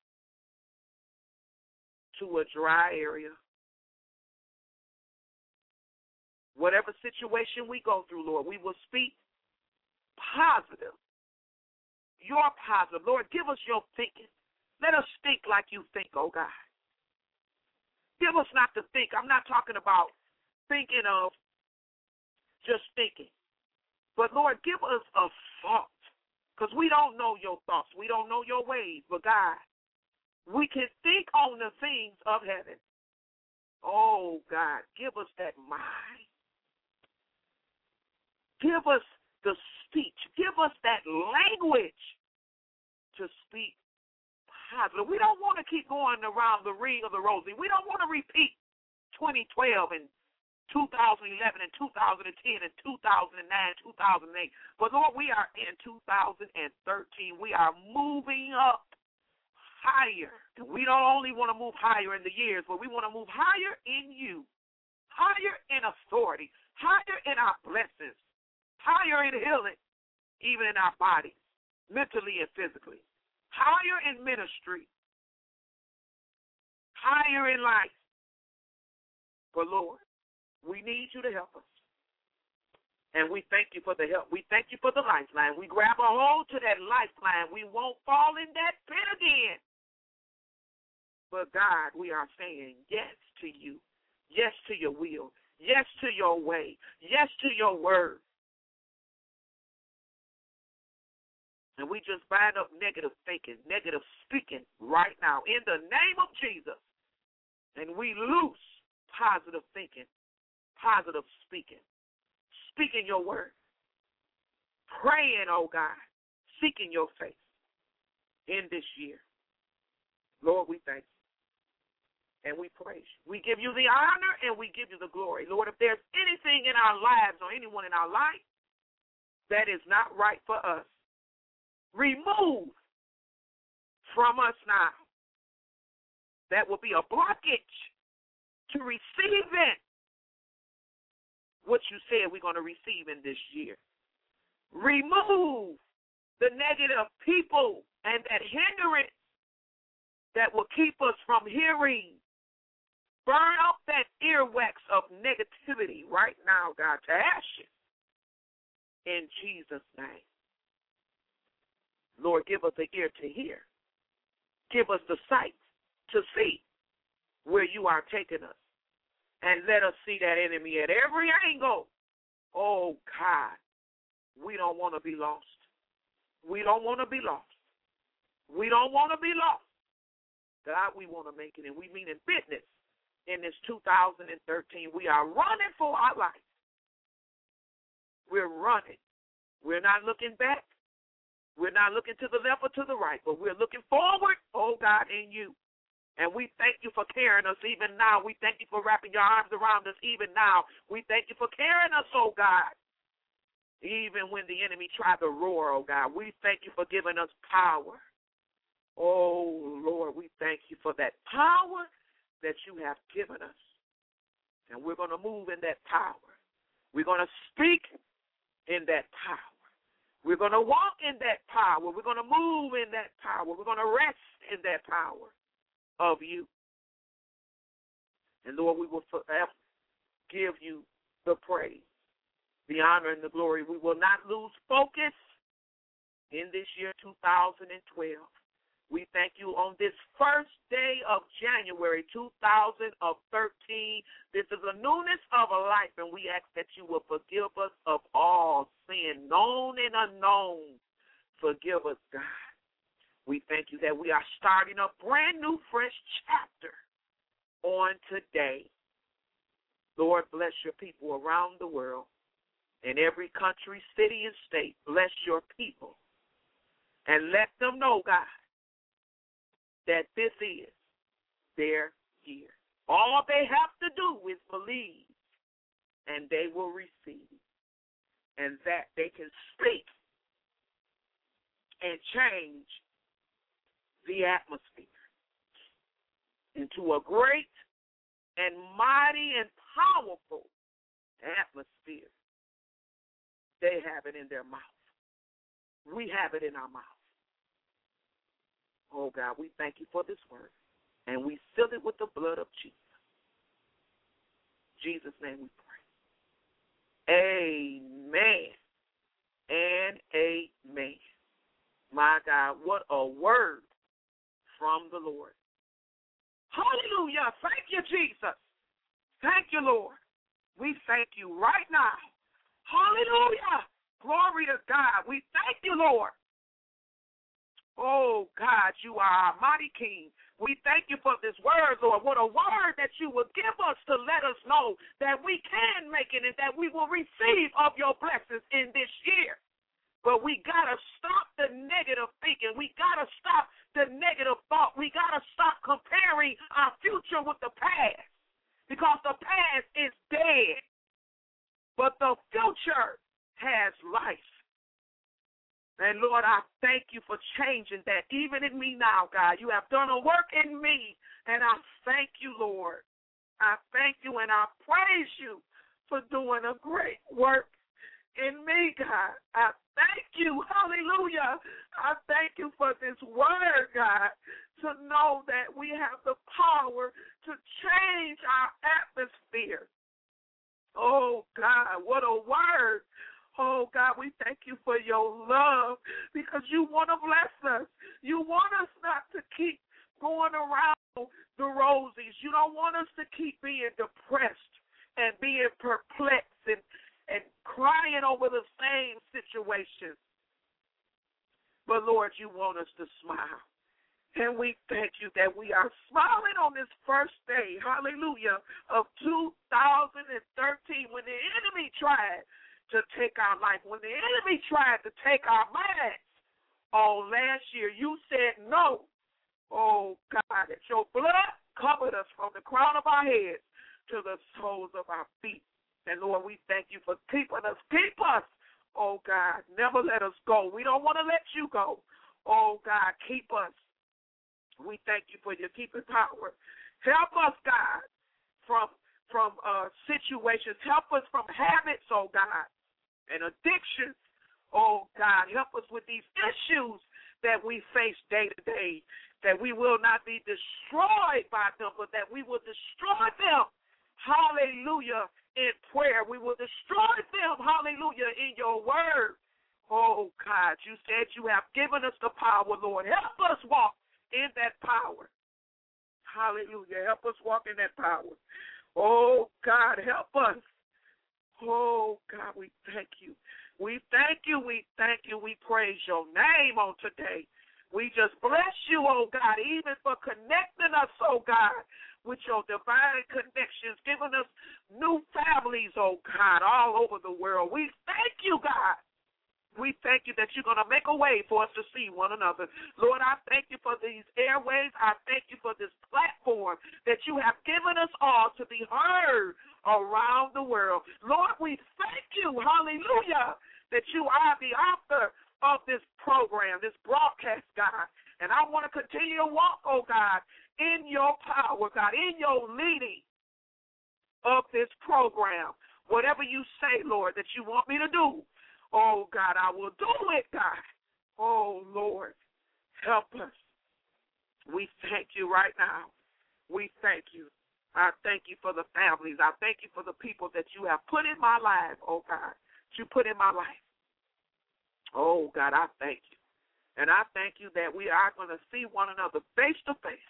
S5: to a dry area. Whatever situation we go through, Lord, we will speak positive. Your positive. Lord, give us your thinking. Let us think like you think, oh God. Give us not to think. I'm not talking about thinking of just thinking. But, Lord, give us a thought, because we don't know your thoughts. We don't know your ways. But, God, we can think on the things of heaven. Oh, God, give us that mind. Give us the speech. Give us that language to speak positive. We don't want to keep going around the ring of the rosy. We don't want to repeat 2012 and 2011 and 2010 and 2009, 2008. But, Lord, we are in 2013. We are moving up higher. And we don't only want to move higher in the years, but we want to move higher in you, higher in authority, higher in our blessings, higher in healing, even in our bodies, mentally and physically, higher in ministry, higher in life. But, Lord, we need you to help us. And we thank you for the help. We thank you for the lifeline. We grab a hold to that lifeline. We won't fall in that pit again. But, God, we are saying yes to you, yes to your will, yes to your way, yes to your word. And we just bind up negative thinking, negative speaking right now in the name of Jesus. And we loose positive thinking, positive speaking, speaking your word, praying, oh God, seeking your face in this year. Lord, we thank you and we praise you. We give you the honor and we give you the glory. Lord, if there's anything in our lives or anyone in our life that is not right for us, remove from us now. That will be a blockage to receiving what you said we're going to receive in this year. Remove the negative people and that hindrance that will keep us from hearing. Burn up that earwax of negativity right now, God, to ashes in Jesus' name. Lord, give us the ear to hear. Give us the sight to see where you are taking us. And let us see that enemy at every angle. Oh, God, we don't want to be lost. We don't want to be lost. We don't want to be lost. God, we want to make it, and we mean in business in this 2013. We are running for our life. We're running. We're not looking back. We're not looking to the left or to the right, but we're looking forward, oh God, in you. And we thank you for carrying us even now. We thank you for wrapping your arms around us even now. We thank you for carrying us, oh God. Even when the enemy tried to roar, oh God, we thank you for giving us power. Oh, Lord, we thank you for that power that you have given us. And we're going to move in that power. We're going to speak in that power. We're going to walk in that power. We're going to move in that power. We're going to rest in that power of you. And, Lord, we will forever give you the praise, the honor, and the glory. We will not lose focus in this year 2012. We thank you on this first day of January 2013. This is a newness of a life, and we ask that you will forgive us of all sin, known and unknown. Forgive us, God. We thank you that we are starting a brand new, fresh chapter on today. Lord, bless your people around the world. In every country, city, and state, bless your people. And let them know, God, that this is their year. All they have to do is believe, and they will receive, and that they can speak and change the atmosphere into a great and mighty and powerful atmosphere They have it in their mouth. We have it in our mouth. Oh, God, we thank you for this word. And we seal it with the blood of Jesus. In Jesus' name we pray. Amen and amen. My God, what a word from the Lord. Hallelujah. Thank you, Jesus. Thank you, Lord. We thank you right now. Hallelujah. Glory to God. We thank you, Lord. Oh, God, you are our mighty King. We thank you for this word, Lord. What a word that you will give us to let us know that we can make it and that we will receive of your blessings in this year. But we got to stop the negative thinking. We got to stop the negative thought. We got to stop comparing our future with the past because the past is dead. But the future has life. And, Lord, I thank you for changing that. Even in me now, God, you have done a work in me. And I thank you, Lord. I thank you and I praise you for doing a great work in me, God. I thank you. Hallelujah. I thank you for this word, God, to know that we have the power to change our atmosphere. Oh, God, what a word. Oh, God, we thank you for your love because you want to bless us. You want us not to keep going around the rosies. You don't want us to keep being depressed and being perplexed and crying over the same situation. But, Lord, you want us to smile. And we thank you that we are smiling on this first day, hallelujah, of 2013 when the enemy tried to take our life. When the enemy tried to take our minds, last year you said no. Oh, God, that your blood covered us from the crown of our heads to the soles of our feet. And, Lord, we thank you for keeping us. Keep us, oh, God. Never let us go. We don't want to let you go. Oh, God, keep us. We thank you for your keeping power. Help us, God, from situations. Help us from habits, oh, God, and addictions. Oh, God, help us with these issues that we face day to day, that we will not be destroyed by them, but that we will destroy them, hallelujah, in prayer. We will destroy them, hallelujah, in your word. Oh, God, you said you have given us the power, Lord. Help us walk in that power. Hallelujah. Help us walk in that power. Oh, God, help us. Oh, God, we thank you. We thank you. We thank you. We praise your name on today. We just bless you, oh, God, even for connecting us, oh, God, with your divine connections, giving us new families, oh, God, all over the world. We thank you, God. We thank you that you're going to make a way for us to see one another. Lord, I thank you for these airways. I thank you for this platform that you have given us all to be heard around the world. Lord, we thank you, hallelujah, that you are the author of this program, this broadcast, God. And I want to continue to walk, oh, God, in your power, God, in your leading of this program. Whatever you say, Lord, that you want me to do, oh, God, I will do it, God. Oh, Lord, help us. We thank you right now. We thank you. I thank you for the families. I thank you for the people that you have put in my life, oh, God, that you put in my life. Oh, God, I thank you. And I thank you that we are going to see one another face to face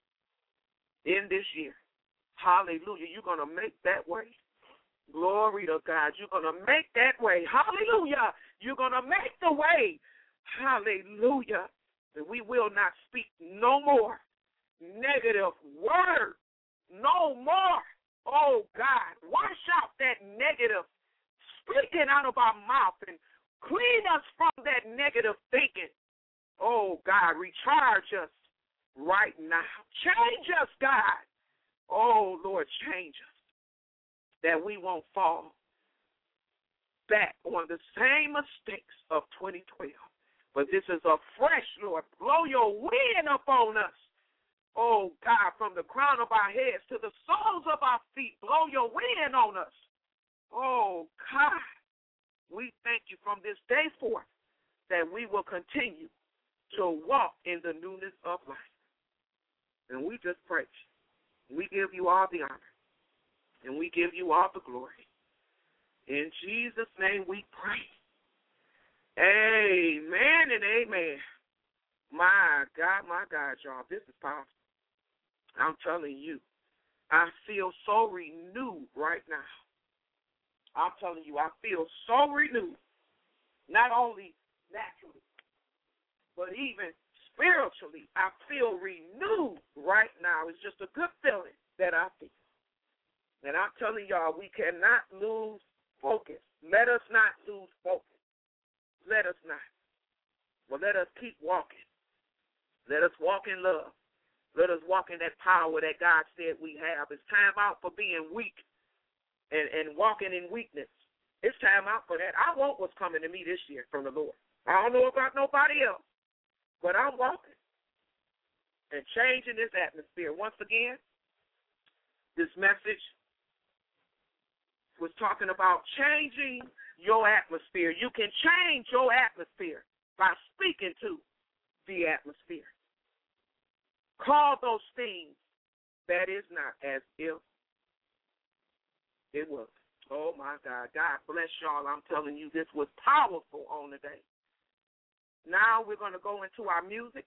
S5: in this year. Hallelujah. You're going to make that way. Glory to God. You're going to make that way. Hallelujah. You're going to make the way. Hallelujah. And we will not speak no more negative word. No more. Oh, God. Wash out that negative speaking out of our mouth and clean us from that negative thinking. Oh, God. Recharge us right now. Change us, God. Oh, Lord, change us, that we won't fall back on the same mistakes of 2012. But this is a fresh, Lord. Blow your wind upon us. Oh, God, from the crown of our heads to the soles of our feet, blow your wind on us. Oh, God, we thank you from this day forth that we will continue to walk in the newness of life. And we just praise you. We give you all the honor. And we give you all the glory. In Jesus' name we pray. Amen and amen. My God, y'all, this is powerful. I'm telling you, I feel so renewed right now. I'm telling you, I feel so renewed, not only naturally, but even spiritually. I feel renewed right now. It's just a good feeling that I feel. And I'm telling y'all, we cannot lose focus. Let us not lose focus. Let us not. Well, let us keep walking. Let us walk in love. Let us walk in that power that God said we have. It's time out for being weak and walking in weakness. It's time out for that. I want what's coming to me this year from the Lord. I don't know about nobody else, but I'm walking and changing this atmosphere. Once again, this message was talking about changing your atmosphere. You can change your atmosphere by speaking to the atmosphere. Call those things that is not as if it was. Oh, my God. God bless y'all. I'm telling you, this was powerful on the day. Now we're going to go into our music.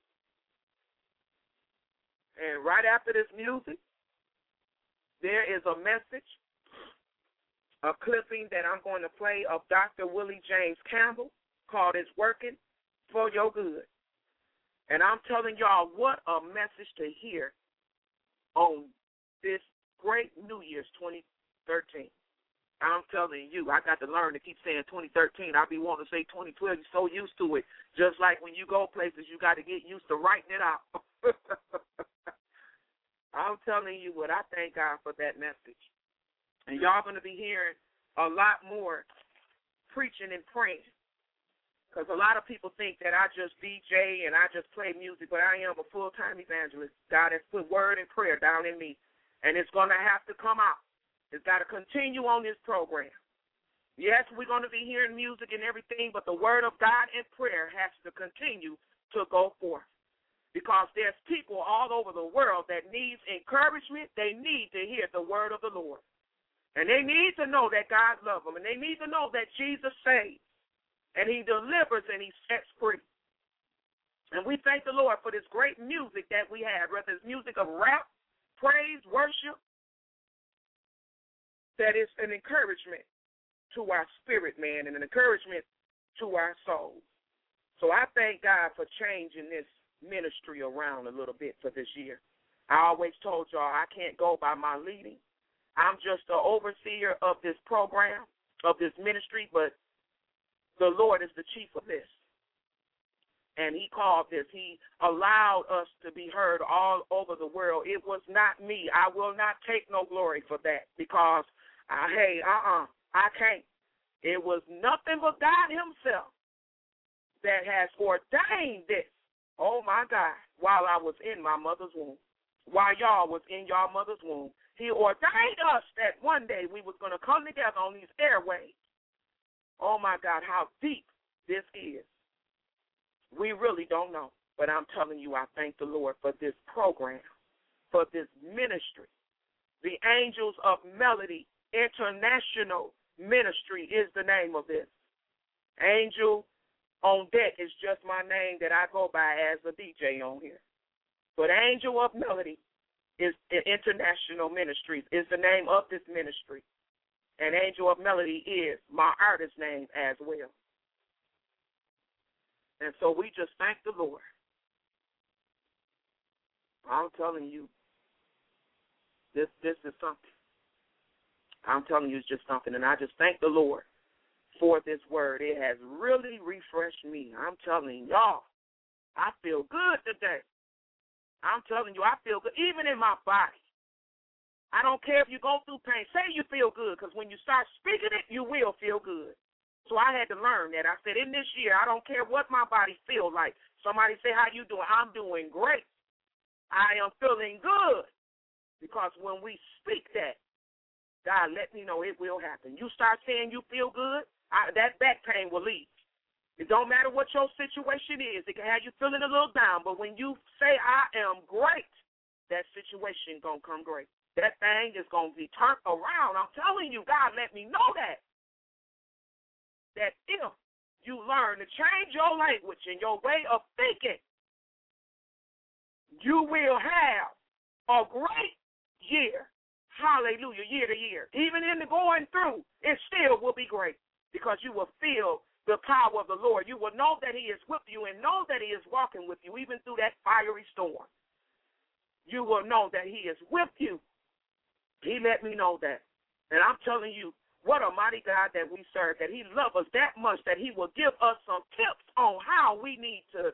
S5: And right after this music, there is a message, a clipping that I'm going to play of Dr. Willie James Campbell called It's Working for Your Good. And I'm telling y'all what a message to hear on this great New Year's 2013. I'm telling you, I got to learn to keep saying 2013. I be wanting to say 2012. You're so used to it. Just like when you go places, you got to get used to writing it out. I'm telling you what, I thank God for that message. And y'all going to be hearing a lot more preaching and praying. Because a lot of people think that I just DJ and I just play music, but I am a full-time evangelist. God has put word and prayer down in me, and it's going to have to come out. It's got to continue on this program. Yes, we're going to be hearing music and everything, but the word of God and prayer has to continue to go forth. Because there's people all over the world that needs encouragement. They need to hear the word of the Lord. And they need to know that God loves them. And they need to know that Jesus saves. And he delivers and he sets free. And we thank the Lord for this great music that we have, whether it's music of rap, praise, worship, that is an encouragement to our spirit, man, and an encouragement to our soul. So I thank God for changing this ministry around a little bit for this year. I always told y'all I can't go by my leading. I'm just the overseer of this program, of this ministry, but the Lord is the chief of this. And he called this. He allowed us to be heard all over the world. It was not me. I will not take no glory for that because, I can't. It was nothing but God himself that has ordained this. Oh, my God, while I was in my mother's womb, while y'all was in y'all mother's womb. He ordained us that one day we was going to come together on these airways. Oh, my God, how deep this is. We really don't know. But I'm telling you, I thank the Lord for this program, for this ministry. The Angels of Melody International Ministry is the name of this. Angel on Deck is just my name that I go by as a DJ on here. But Angel of Melody is International Ministries, is the name of this ministry. And Angel of Melody is my artist name as well. And so we just thank the Lord. I'm telling you, this is something. I'm telling you, it's just something. And I just thank the Lord for this word. It has really refreshed me. I'm telling y'all, I feel good today. I'm telling you, I feel good, even in my body. I don't care if you go through pain. Say you feel good, because when you start speaking it, you will feel good. So I had to learn that. I said, in this year, I don't care what my body feels like. Somebody say, how you doing? I'm doing great. I am feeling good. Because when we speak that, God let me know it will happen. You start saying you feel good, That back pain will leave. It don't matter what your situation is. It can have you feeling a little down, but when you say, I am great, that situation going to come great. That thing is going to be turned around. I'm telling you, God let me know that. That if you learn to change your language and your way of thinking, you will have a great year. Hallelujah, year to year. Even in the going through, it still will be great because you will feel the power of the Lord. You will know that he is with you and know that he is walking with you even through that fiery storm. You will know that he is with you. He let me know that. And I'm telling you, what a mighty God that we serve, that he loves us that much that he will give us some tips on how we need to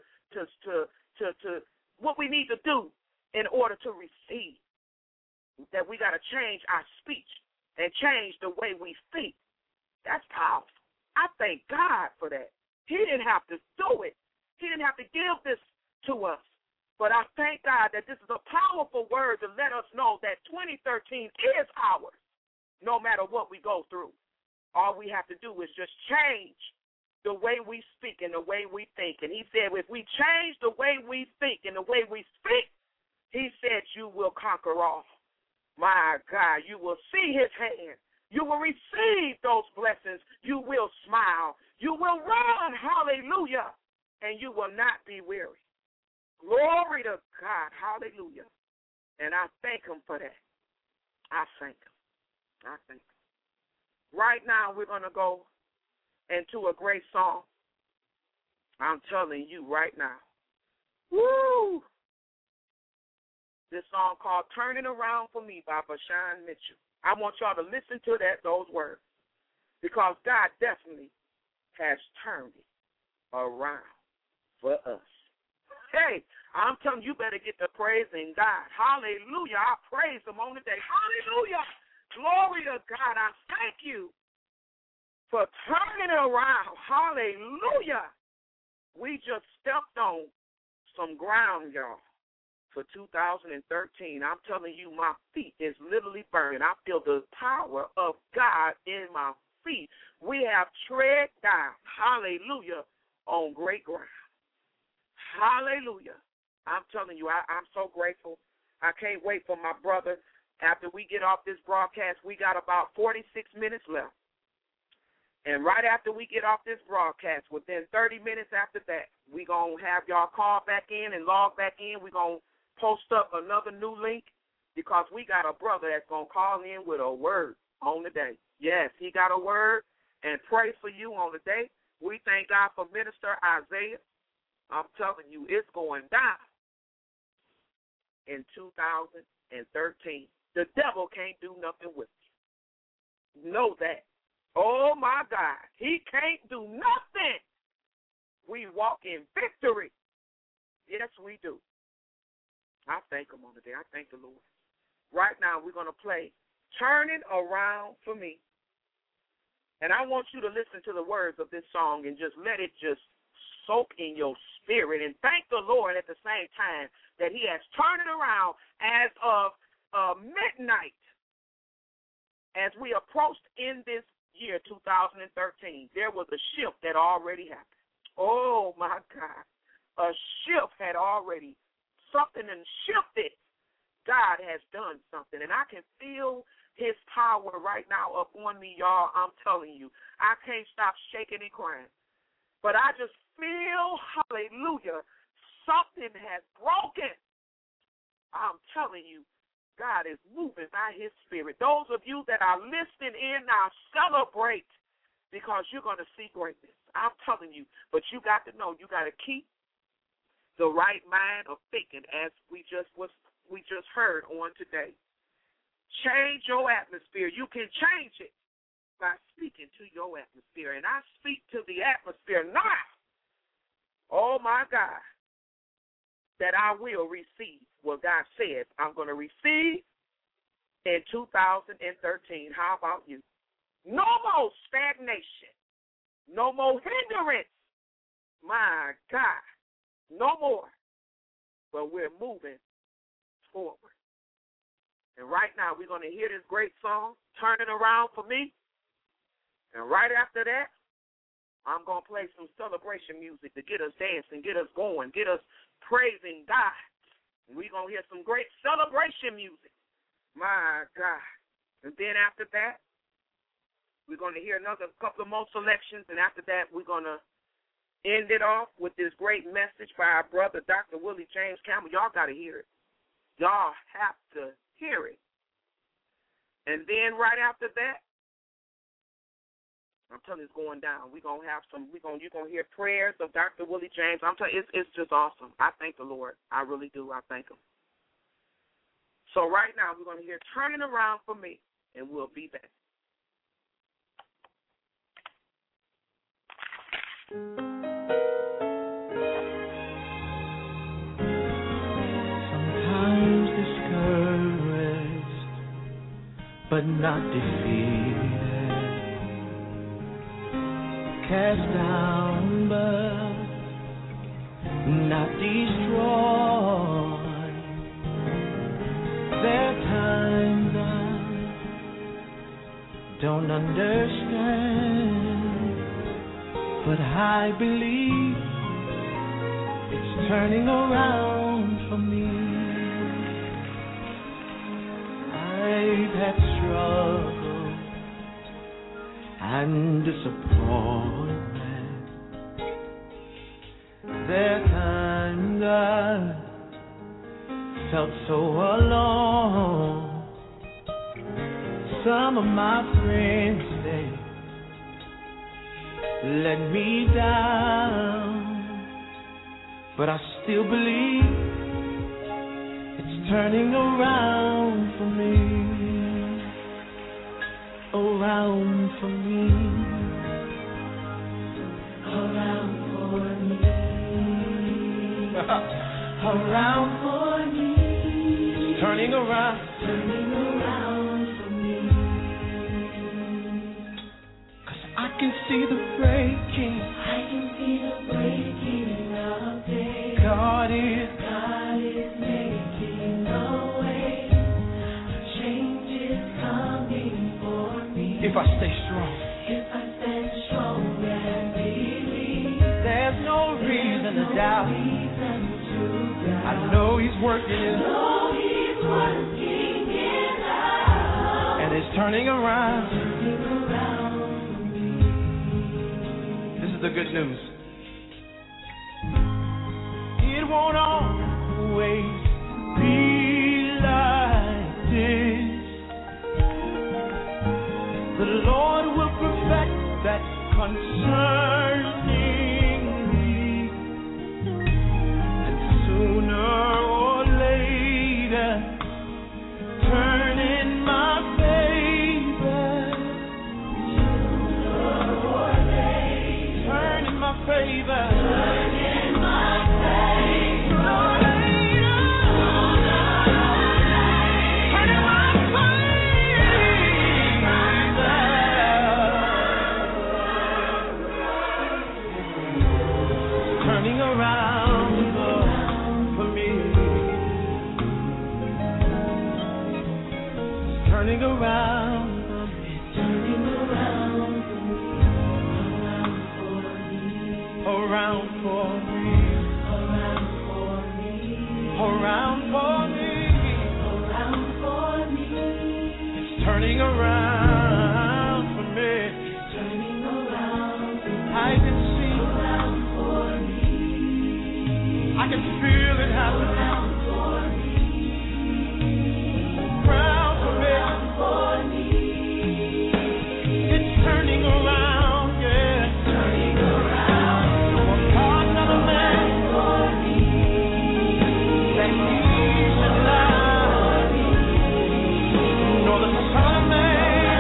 S5: what we need to do in order to receive. That we got to change our speech and change the way we think. That's powerful. I thank God for that. He didn't have to do it. He didn't have to give this to us. But I thank God that this is a powerful word to let us know that 2013 is ours, no matter what we go through. All we have to do is just change the way we speak and the way we think. And he said, if we change the way we think and the way we speak, he said, you will conquer all. My God, you will see his hand. You will receive those blessings. You will smile. You will run, hallelujah, and you will not be weary. Glory to God, hallelujah. And I thank him for that. I thank him. I thank him. Right now, we're going to go into a great song. I'm telling you right now. Woo! This song called Turning Around for Me by Bashan Mitchell. I want y'all to listen to those words because God definitely has turned it around for us. Hey, I'm telling you, you better get to praising God. Hallelujah. I praise him on the day. Hallelujah. Glory to God. I thank you for turning it around. Hallelujah. We just stepped on some ground, y'all. For 2013, I'm telling you, my feet is literally burning. I feel the power of God in my feet. We have tread down, hallelujah, on great ground. Hallelujah. I'm telling you, I'm so grateful. I can't wait for my brother. After we get off this broadcast, we got about 46 minutes left. And right after we get off this broadcast, within 30 minutes after that, we're going to have y'all call back in and log back in. We're going to post up another new link because we got a brother that's going to call in with a word on the day. Yes, he got a word and pray for you on the day. We thank God for Minister Isaiah. I'm telling you, it's going down in 2013. The devil can't do nothing with you. Know that. Oh, my God. He can't do nothing. We walk in victory. Yes, we do. I thank him on the day. I thank the Lord. Right now, we're going to play Turning Around for Me. And I want you to listen to the words of this song and just let it just soak in your spirit and thank the Lord at the same time that he has turned it around as of midnight as we approached in this year, 2013. There was a shift that already happened. Oh, my God. A shift had already something and shifted. God has done something, and I can feel his power right now up on me, y'all. I'm telling you, I can't stop shaking and crying. But I just feel, hallelujah, something has broken. I'm telling you, God is moving by his spirit. Those of you that are listening in now, celebrate because you're going to see greatness. I'm telling you, but you got to know, you got to keep the right mind of thinking, as we just heard on today. Change your atmosphere. You can change it by speaking to your atmosphere. And I speak to the atmosphere now. Oh, my God, that I will receive what God said I'm going to receive in 2013. How about you? No more stagnation. No more hindrance. My God. No more. But we're moving forward. And right now we're going to hear this great song, Turning Around for Me. And right after that, I'm going to play some celebration music to get us dancing, get us going, get us praising God. We're going to hear some great celebration music. My God. And then after that, we're going to hear another couple of more selections. And after that, we're going to end it off with this great message by our brother, Dr. Willie James Campbell. Y'all got to hear it. Y'all have to hear it. And then right after that, I'm telling you, it's going down. We're going to have some, you're going to hear prayers of Dr. Willie James. I'm telling you, it's just awesome. I thank the Lord. I really do. I thank him. So right now, we're going to hear Turning Around for Me, and we'll be back.
S3: Sometimes discouraged, but not defeated. Cast down, but not destroyed. There are times I don't understand, but I believe it's turning around for me. I've had struggle and disappointment. There are times I felt so alone. Some of my friends, they let me down, but I still believe it's turning around for me. Around for me. Around for me. Around for me. It's turning around. Turning around for me. 'Cause I can see the breaking. I can see the breaking of day. God is making a way. Change is coming for me. If I stay strong. If I stand strong and believe. There's no reason to doubt. I know He's working it out. And it's turning around. This is the good news. It won't always be like this. The Lord will perfect that concerning me. And sooner or later, turn in my favor. Sooner or later, turn in my favor. Turn in my favor. Turn in my favor. Turning around for me. Turning around for me. Turning around for me. Around for me. Around for me. Around for me. Around for me. It's turning around for me. Turning around for me. I can see. Around for me. I can feel it happening. Around for me. Around for me. Around for me. It's turning around, yeah. Turning around. No more part of a man. For me. That he should lie. Nor the son of man.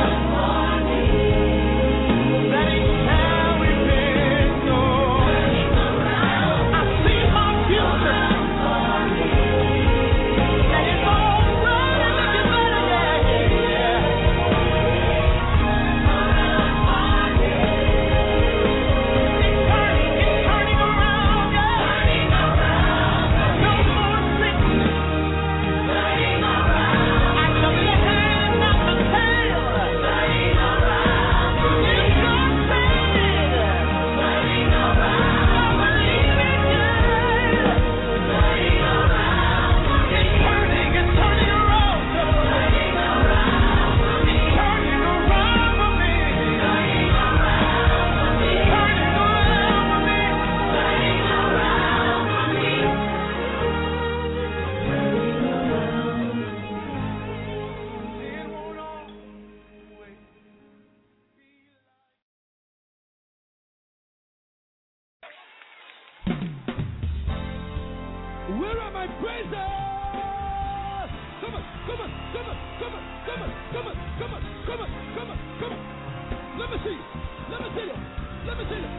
S3: Where are my praises? Come on, come on, come on, come on, come on, come on, come on, come on, come on, come on. Let me see you. Let me see you. Let me see you.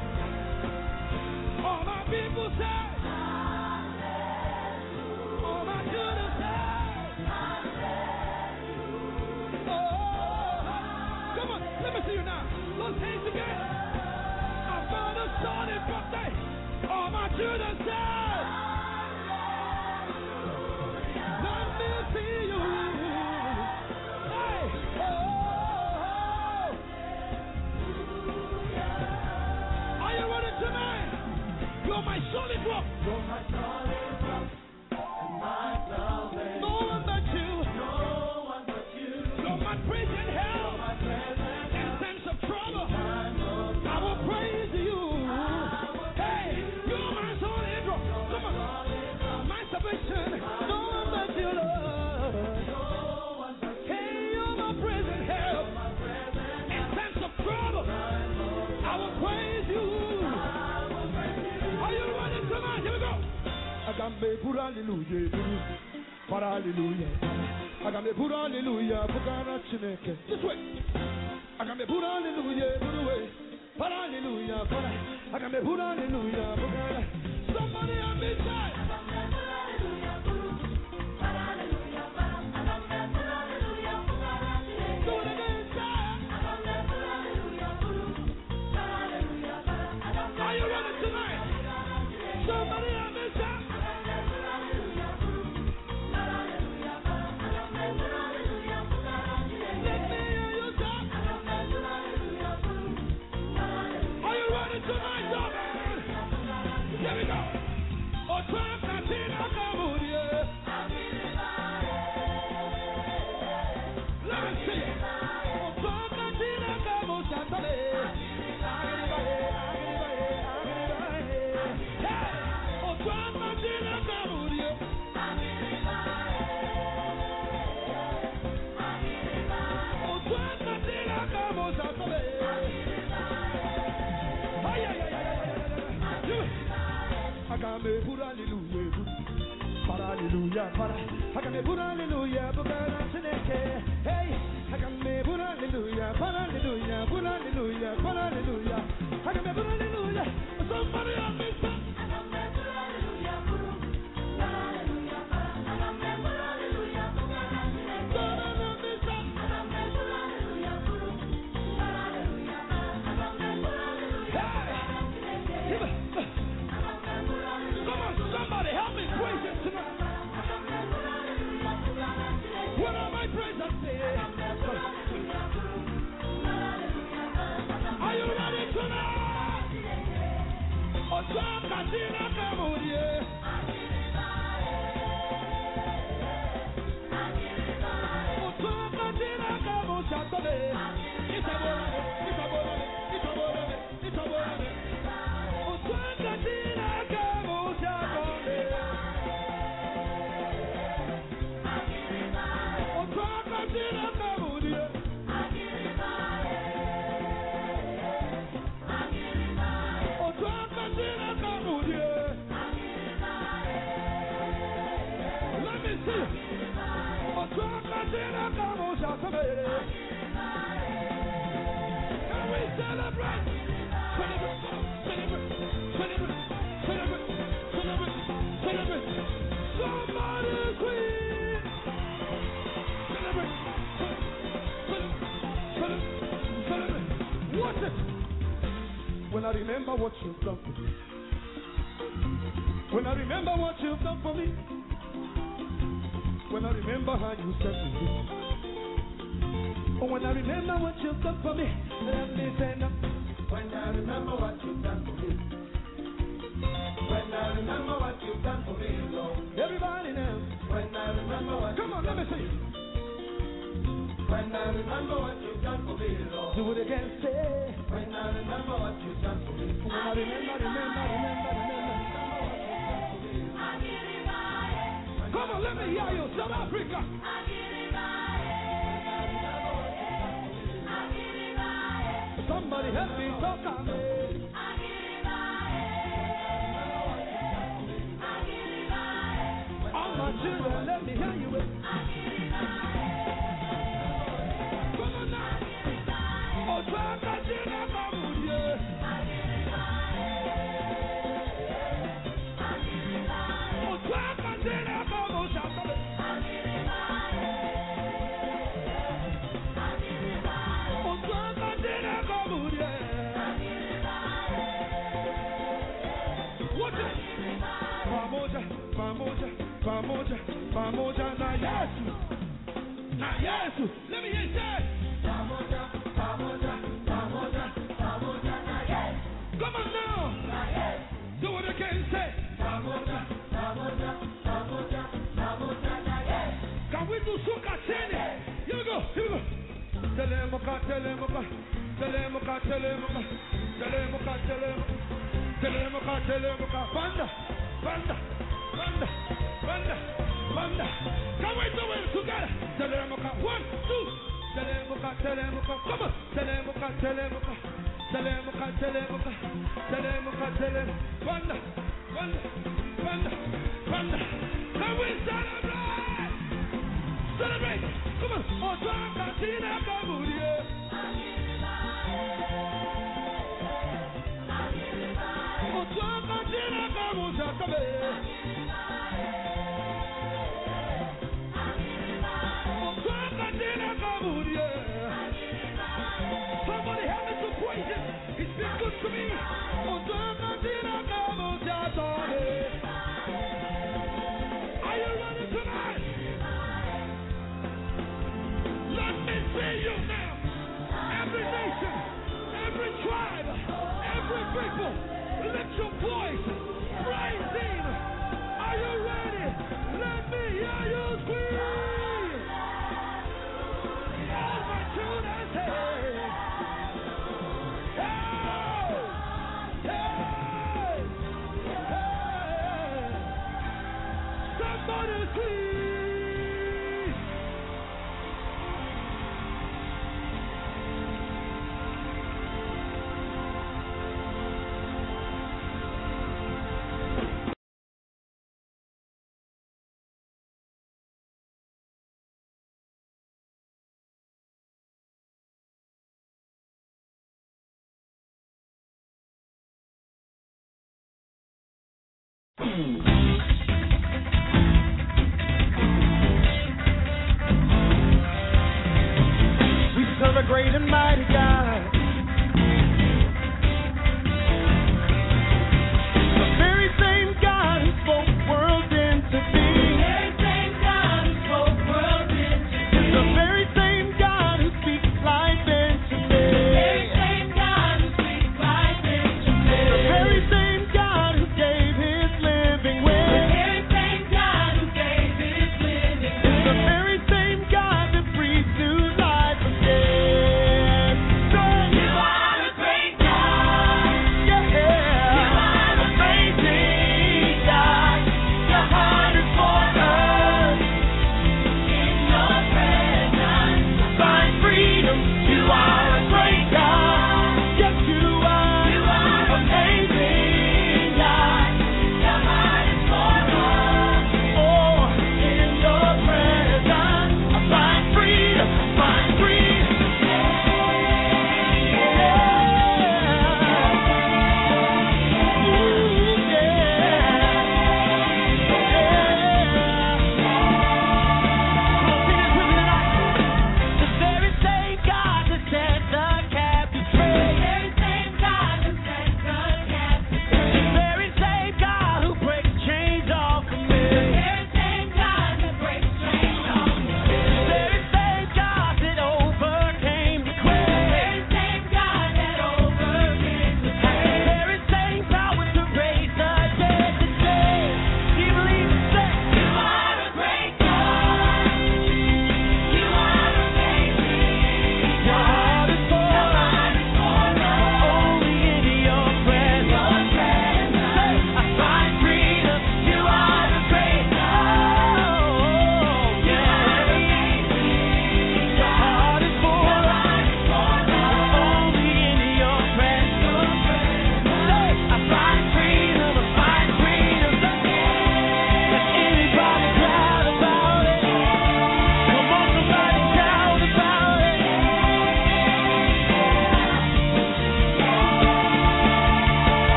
S3: All my people say, all my children say, oh, come on, let me see you now. Let's hands together. I'm gonna start it from there. All my children say, let me see you. Hey, oh. Are you ready tonight? You're my solid rock.
S4: You're my solid rock and my salvation.
S3: No one but you.
S4: No one but you.
S3: You're my present help.
S4: My present
S3: In times of trouble,
S4: time of
S3: I will praise you. Hey, you're my solid rock. Come on. My salvation. No one but you, Lord. Hey, you're my present help. In times of trouble, I will praise you. Are you ready tonight? Here we go. Agambe pura hallelujah, para hallelujah. Agambe pura hallelujah, bukana chineke. This way. Agambe pura hallelujah, para hallelujah, para. Agambe pura hallelujah, bukana. Somebody on this side. Do it again, side. Are you ready tonight? Somebody on this side. Let me hear you talk. Are you ready tonight, Robert? Here we go. Oh, trap Natina Kamudia. Let me see it. Oh, trap Natina Kamudia. Hey, oh, trap Natina Kamudia. Oh, trap Natina Kamudia. Ay, ay, ay, ay, ay, ay, ay. Agame pura hallelujah, para hallelujah, para. Agame pura hallelujah, bukana chineke. Hey, agame pura hallelujah, para hallelujah, pura hallelujah, para hallelujah. Agame pura hallelujah. Somebody on me say. Come on, somebody help me praise him tonight. What am I praising? Are you ready tonight? Oh, some Katina Kamudia. Oh, some Katina Kamudia. It's a word. It's a word. It's a word. It's a word. Oh, some Katina Kamudia. Oh, some Katina Kamudia. Oh, some Katina Kamudia. Let me see. Oh, some Katina Kamudia. Can we celebrate? Celebrate, celebrate, celebrate, celebrate, celebrate, celebrate. Somebody scream. Celebrate, celebrate, celebrate, celebrate. Watch it. When I remember what you've done for me. When I remember what you've done for me. When I remember how you set me free. Oh, when I remember what you've done for me, let me say no.
S4: When I remember what you've done for me. When I remember what you've done for me, Lord.
S3: Everybody now.
S4: When I remember what
S3: Come on, let me see you.
S4: When I remember what you've done for me, Lord.
S3: Do it again, say.
S4: When I remember what you've done for me.
S3: When I remember. Come on, let me hear you, South Africa. Somebody help me talk on me. on. Telemuka, telemuka, telemuka, telemuka, telemuka, telemuka, telemuka, telemuka, banda, banda, banda, banda, banda. Come we do it together. Telemuka, 1, 2. Telemuka, telemuka, come on. Telemuka, telemuka, telemuka, telemuka, telemuka, telemuka, banda, banda, banda, banda. Come we celebrate, celebrate. Come on. Osaka Tina Kaburie. Osaka Tina Kaburie. Osaka Tina Kaburie. Somebody help me to praise him. He's been good to me. Osaka Tina Kaburie. Are you ready tonight? Let me see you now. Every nation, every tribe, every people, lift your voice. Praise him. Are you ready? Let me hear you scream. All my children say, hey, hey, hey. Somebody scream. We serve a great and mighty God. The very same God who spoke worlds into being. The very same God who speaks life into me. The very same God who gave his living will. It's the very same God that breathes new life again. So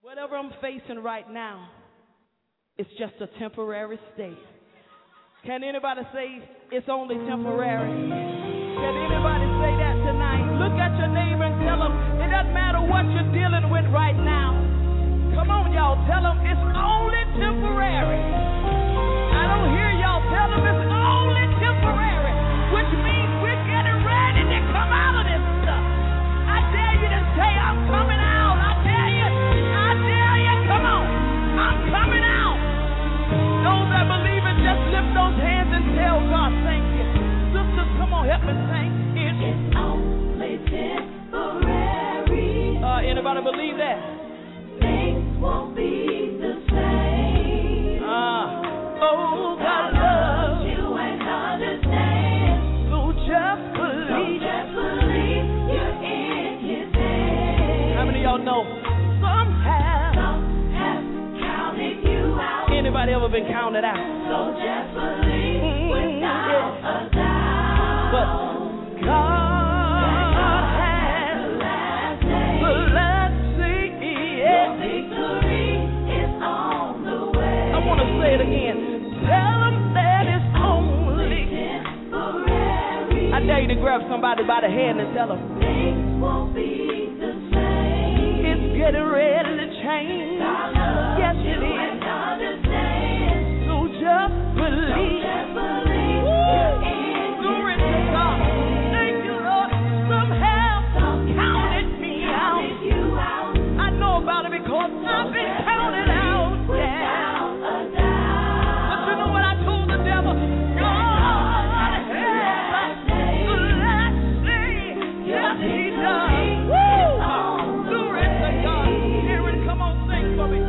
S6: Whatever I'm facing right now, it's just a temporary state. Can anybody say it's only temporary? Can anybody say that tonight? Look at your neighbor and tell them it doesn't matter what you're dealing with right now. Come on, y'all, tell them it's only temporary. I don't hear y'all. Tell them it's only temporary, which means we're getting ready to come out of this stuff. I dare you to say I'm coming out. I dare you. Come on, I'm coming out. Those that believe it, just lift those hands and tell God thank you. Sisters, come on, help me sing.
S4: It's only temporary.
S6: Anybody believe that?
S4: Things won't be the same.
S6: Oh, God loves
S4: you and understand.
S6: So just believe.
S4: You're in His hand.
S6: How many of y'all know? Some have
S4: counted you out.
S6: Anybody ever been counted out?
S4: So just believe without a doubt.
S6: But God has the last say.
S4: Your victory is on the way.
S6: I want to say it again. Tell them that it's only
S4: temporary.
S6: I dare you to grab somebody by the hand and tell them
S4: things won't be the same.
S6: It's getting ready to change. Yes, it is. So just believe. Glory to God. Thank you, Lord. Some have counted me out. I know about it because I've been counted out. Yeah. But you know what I told the devil? God has the last say. Yes, He does. Glory to God. Aaron, come on, sing for me.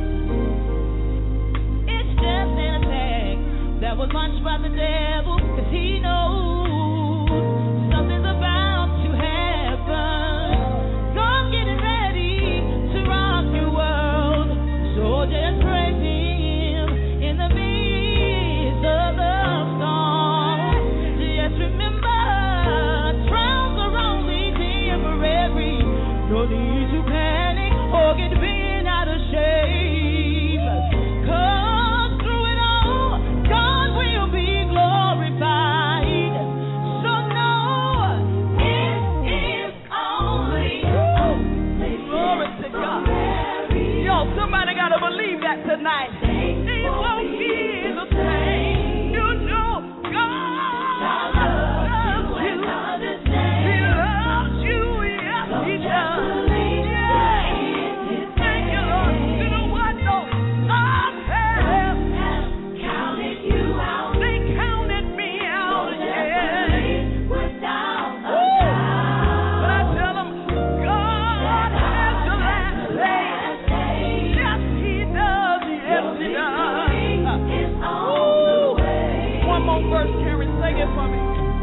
S4: It's just an attack that was launched by the devil, 'cause he knows something's about to happen. God's getting ready to rock your world, so just praise Him in the midst of the storm. Just remember, trials are only temporary. No need to panic or get bent out of shape. 'Cause through it all, God will be glorified. So know it is only
S6: Glory to God. Yo, somebody got to believe that tonight. It won't be the same. You know God loves you. He loves you. Yes, He does. Yeah. Thank you, Lord. You know what, though? God has
S4: counted you out.
S6: They counted me out. Yeah.
S4: Without a
S6: But I tell them, God has the last say. Yes, He does. Yes, He does. One more verse, Karen, sing it for me.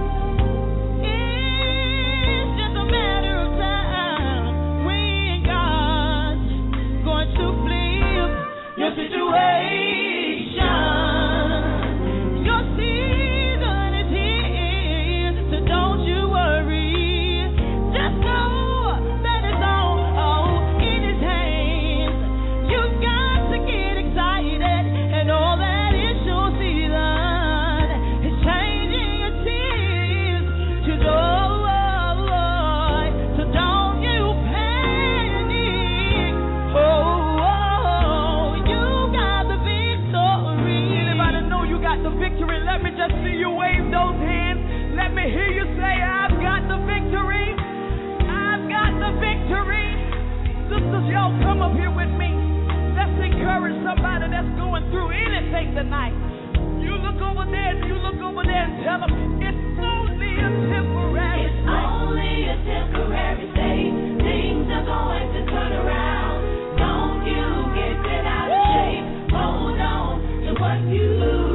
S4: It's just a matter of time when God's going to flip your situation. Your season is here, so don't you worry. Just know that it's all in His hands. You've got to get excited and all that is your season is changing your tears to joy. So don't you panic. You got the victory.
S6: Anybody know you got the victory? Let me just see you wave those hands. Let me hear you say, I've got the victory. I've got the victory. Sisters, y'all come up here with me. Let's encourage somebody that's going through anything tonight. You look over there and you look over there and tell them it's only a temporary
S4: It's only a temporary state. Things are going to turn around. Don't you get bent out of shape. Hold on to what you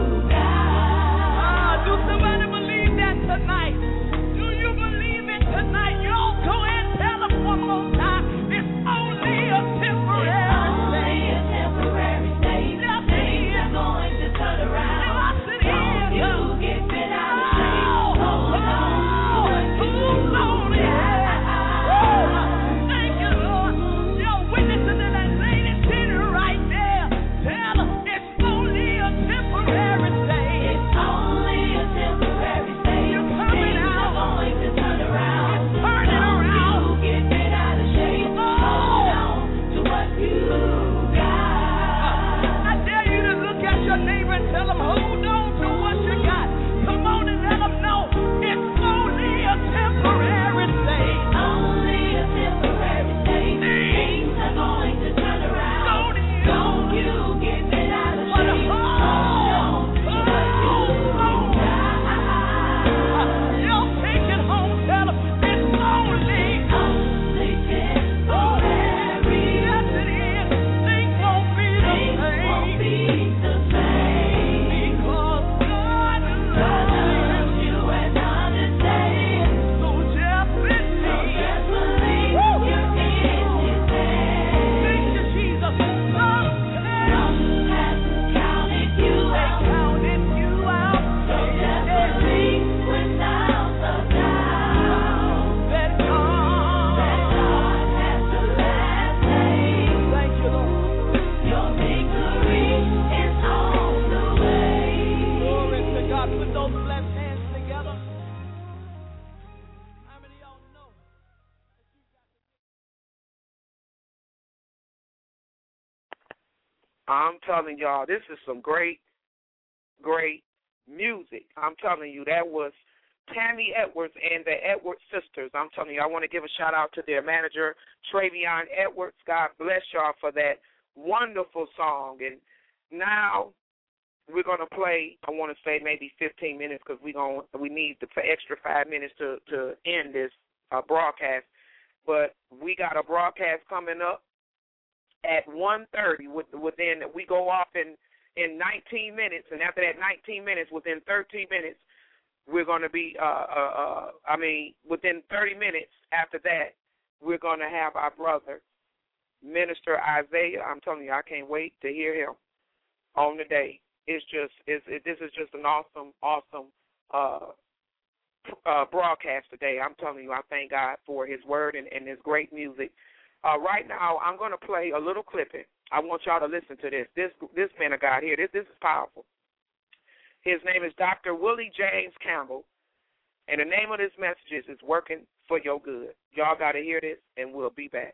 S4: got.
S6: Do somebody believe that tonight? Do you believe it tonight? Y'all go and tell them one more time. It's only a temporary
S4: state. Things are going to turn around. Don't you get bent out of shape. Hold on to what you got.
S6: Thank you, Lord. Yo, witnessing to that lady.
S5: I'm telling y'all, this is some great, great music. I'm telling you, that was Tammy Edwards and the Edwards sisters. I'm telling you, I want to give a shout-out to their manager, Travion Edwards. God bless y'all for that wonderful song. And now we're going to play, I want to say maybe 15 minutes because we need the extra 5 minutes to end this broadcast. But we got a broadcast coming up at 1:30. Within we go off in 19 minutes, and after that 19 minutes, within 13 minutes, we're going to be, within 30 minutes after that, we're going to have our brother, Minister Isaiah. I'm telling you, I can't wait to hear him on the day. This is just an awesome broadcast today. I'm telling you, I thank God for his word and his great music. Right now, I'm going to play a little clipping. I want y'all to listen to this. This man of God here, this is powerful. His name is Dr. Willie James Campbell, and the name of this message is Working for Your Good. Y'all got to hear this, and we'll be back.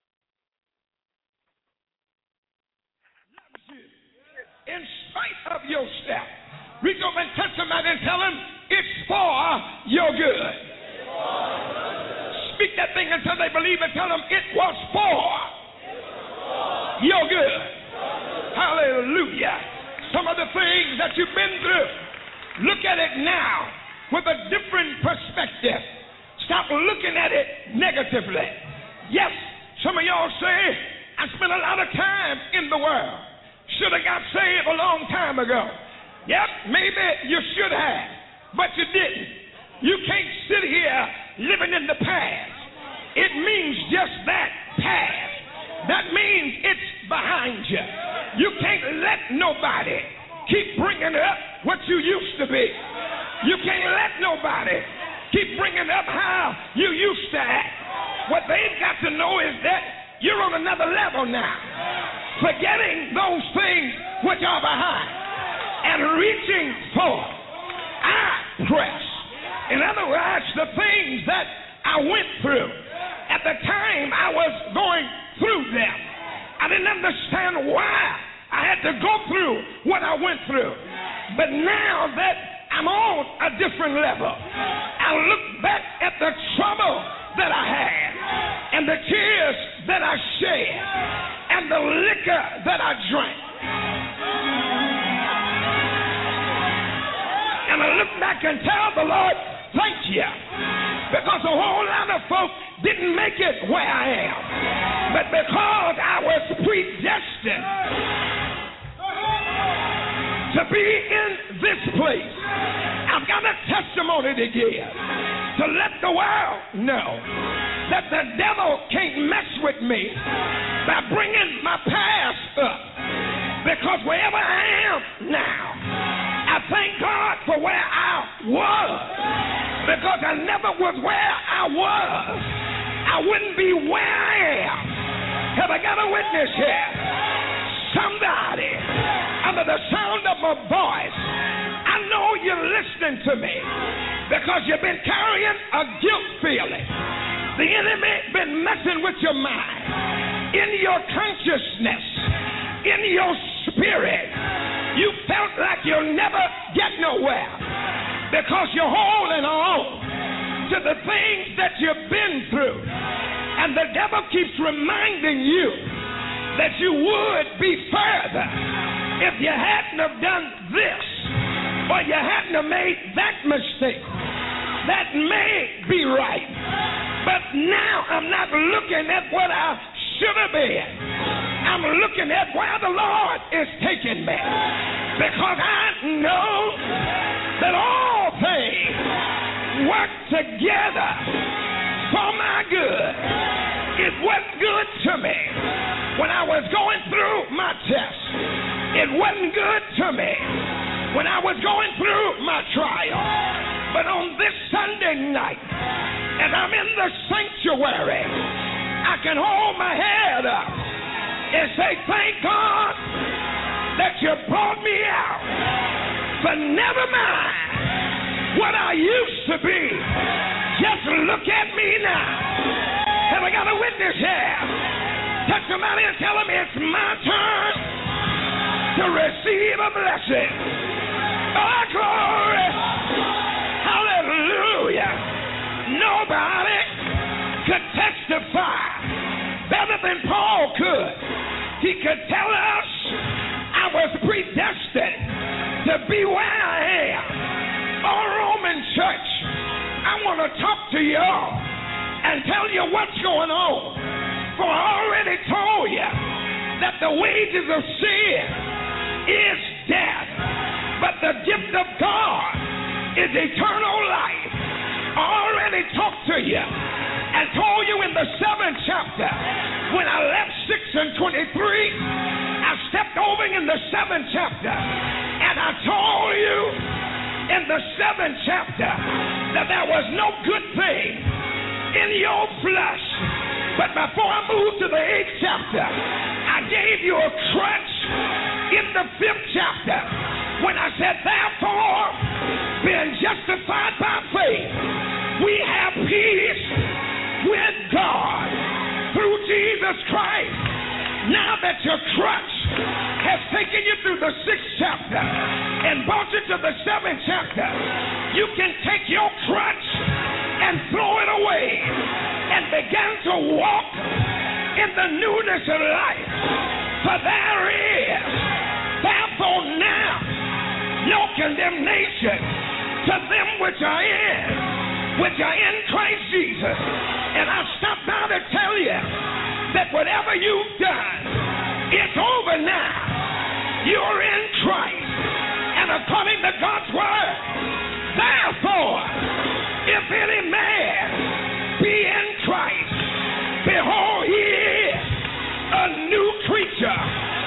S7: In spite of your step, reach over and touch somebody and tell them it's for your good. Speak that thing until they believe and tell them it was for your good. Hallelujah. Some of the things that you've been through, look at it now with a different perspective. Stop looking at it negatively. Yes, some of y'all say, I spent a lot of time in the world. Should have got saved a long time ago. Yep, maybe you should have, but you didn't. You can't sit here living in the past. It means just that, past. That means it's behind you. You can't let nobody keep bringing up what you used to be. You can't let nobody keep bringing up how you used to act. What they've got to know is that you're on another level now. Forgetting those things which are behind and reaching for, I press. In other words, the things that I went through at the time I was going through them, I didn't understand why I had to go through what I went through. But now that I'm on a different level, I look back at the trouble that I had and the tears that I shed and the liquor that I drank. And I look back and tell the Lord, thank you. Because a whole lot of folks didn't make it where I am. But because I was predestined to be in this place, I've got a testimony to give. To let the world know that the devil can't mess with me by bringing my past up. Because wherever I am now, I thank God for where I was. Because I never was where I was, I wouldn't be where I am. Have I got a witness here? Somebody under the sound of my voice, I know you're listening to me because you've been carrying a guilt feeling. The enemy been messing with your mind, in your consciousness, in your spirit. You felt like you'll never get nowhere because you're holding on to the things that you've been through. And the devil keeps reminding you that you would be further if you hadn't have done this or you hadn't have made that mistake. That may be right, but now I'm not looking at what I should have been. I'm looking at where the Lord is taking me, because I know that all things work together for my good. It wasn't good to me when I was going through my test. It wasn't good to me when I was going through my trial. But on this Sunday night, as I'm in the sanctuary, I can hold my head up and say, thank God that you brought me out. But never mind what I used to be. Just look at me now. Have I got a witness here? Touch somebody and tell them it's my turn to receive a blessing. Oh, glory. Hallelujah. Nobody could testify better than Paul could. He could tell us I was predestined to be where I am. Oh, Roman church, I want to talk to y'all and tell you what's going on. For I already told you that the wages of sin is death, but the gift of God is eternal life. I already talked to you and told you in the 7th chapter, when I left 6 and 23, I stepped over in the 7th chapter, and I told you in the 7th chapter that there was no good thing in your flesh. But before I moved to the 8th chapter, I gave you a crutch in the 5th chapter when I said, therefore, being justified by faith, we have peace with God through Jesus Christ. Now that your crutch has taken you through the 6th chapter and brought you to the 7th chapter, you can take your crutch and throw it away and begin to walk in the newness of life. For there is, therefore now, no condemnation to them which are in Christ Jesus. And I stopped by to tell you that whatever you've done, it's over now. You're in Christ. And according to God's word, therefore, if any man be in Christ, behold, he is a new creature.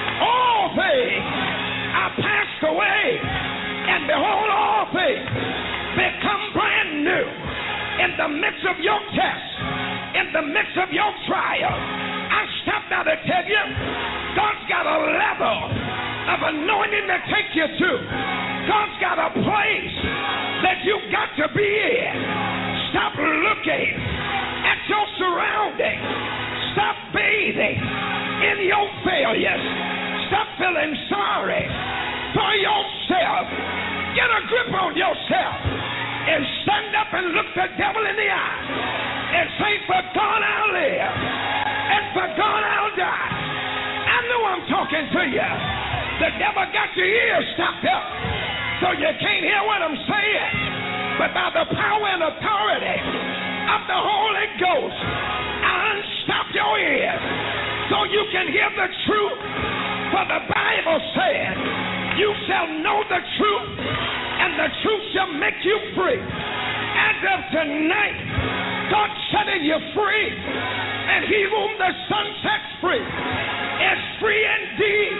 S7: All things are passed away, and behold, all things become brand new. In the midst of your test, in the midst of your trial, I stopped out to tell you, God's got a level of anointing to take you to. God's got a place that you've got to be in. Stop looking at your surroundings. Stop bathing in your failures. Stop feeling sorry for yourself. Get a grip on yourself and stand up and look the devil in the eye and say, for God I'll live and for God I'll die. I know I'm talking to you. The devil got your ears stopped up so you can't hear what I'm saying. But by the power and authority of the Holy Ghost, I unstop your ears so you can hear the truth. For the Bible said, you shall know the truth, and the truth shall make you free. As of tonight, God's setting you free, and he whom the Son sets free is free indeed.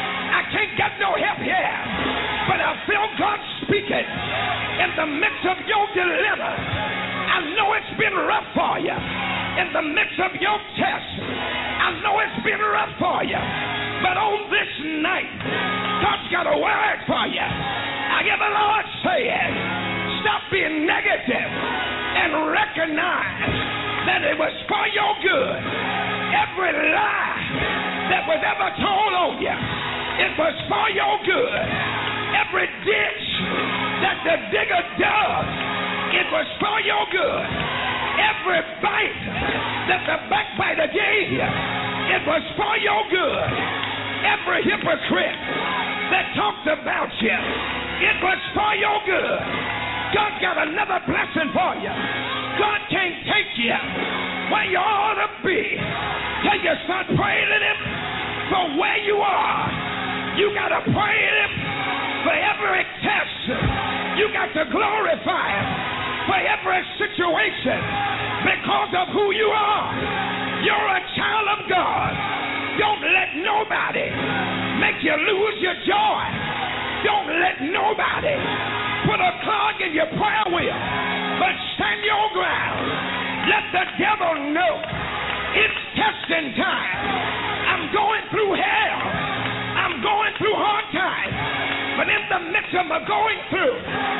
S7: I can't get no help here, but I feel God speaking in the midst of your dilemma. I know it's been rough for you. In the midst of your test, I know it's been rough for you. But on this night, God's got a word for you. I hear the Lord saying, stop being negative and recognize that it was for your good. Every lie that was ever told on you, it was for your good. Every ditch that the digger dug, it was for your good. Every bite that the backbiter gave you, it was for your good. Every hypocrite that talked about you, it was for your good. God got another blessing for you. God can't take you where you ought to be till you start praising him for where you are. You got to praise him for every test. You got to glorify him for every situation because of who you are. You're a child of God. Don't let nobody make you lose your joy. Don't let nobody put a clog in your prayer wheel, but stand your ground. Let the devil know it's testing time. I'm going through hell. I'm going through hard times. But in the midst of my going through,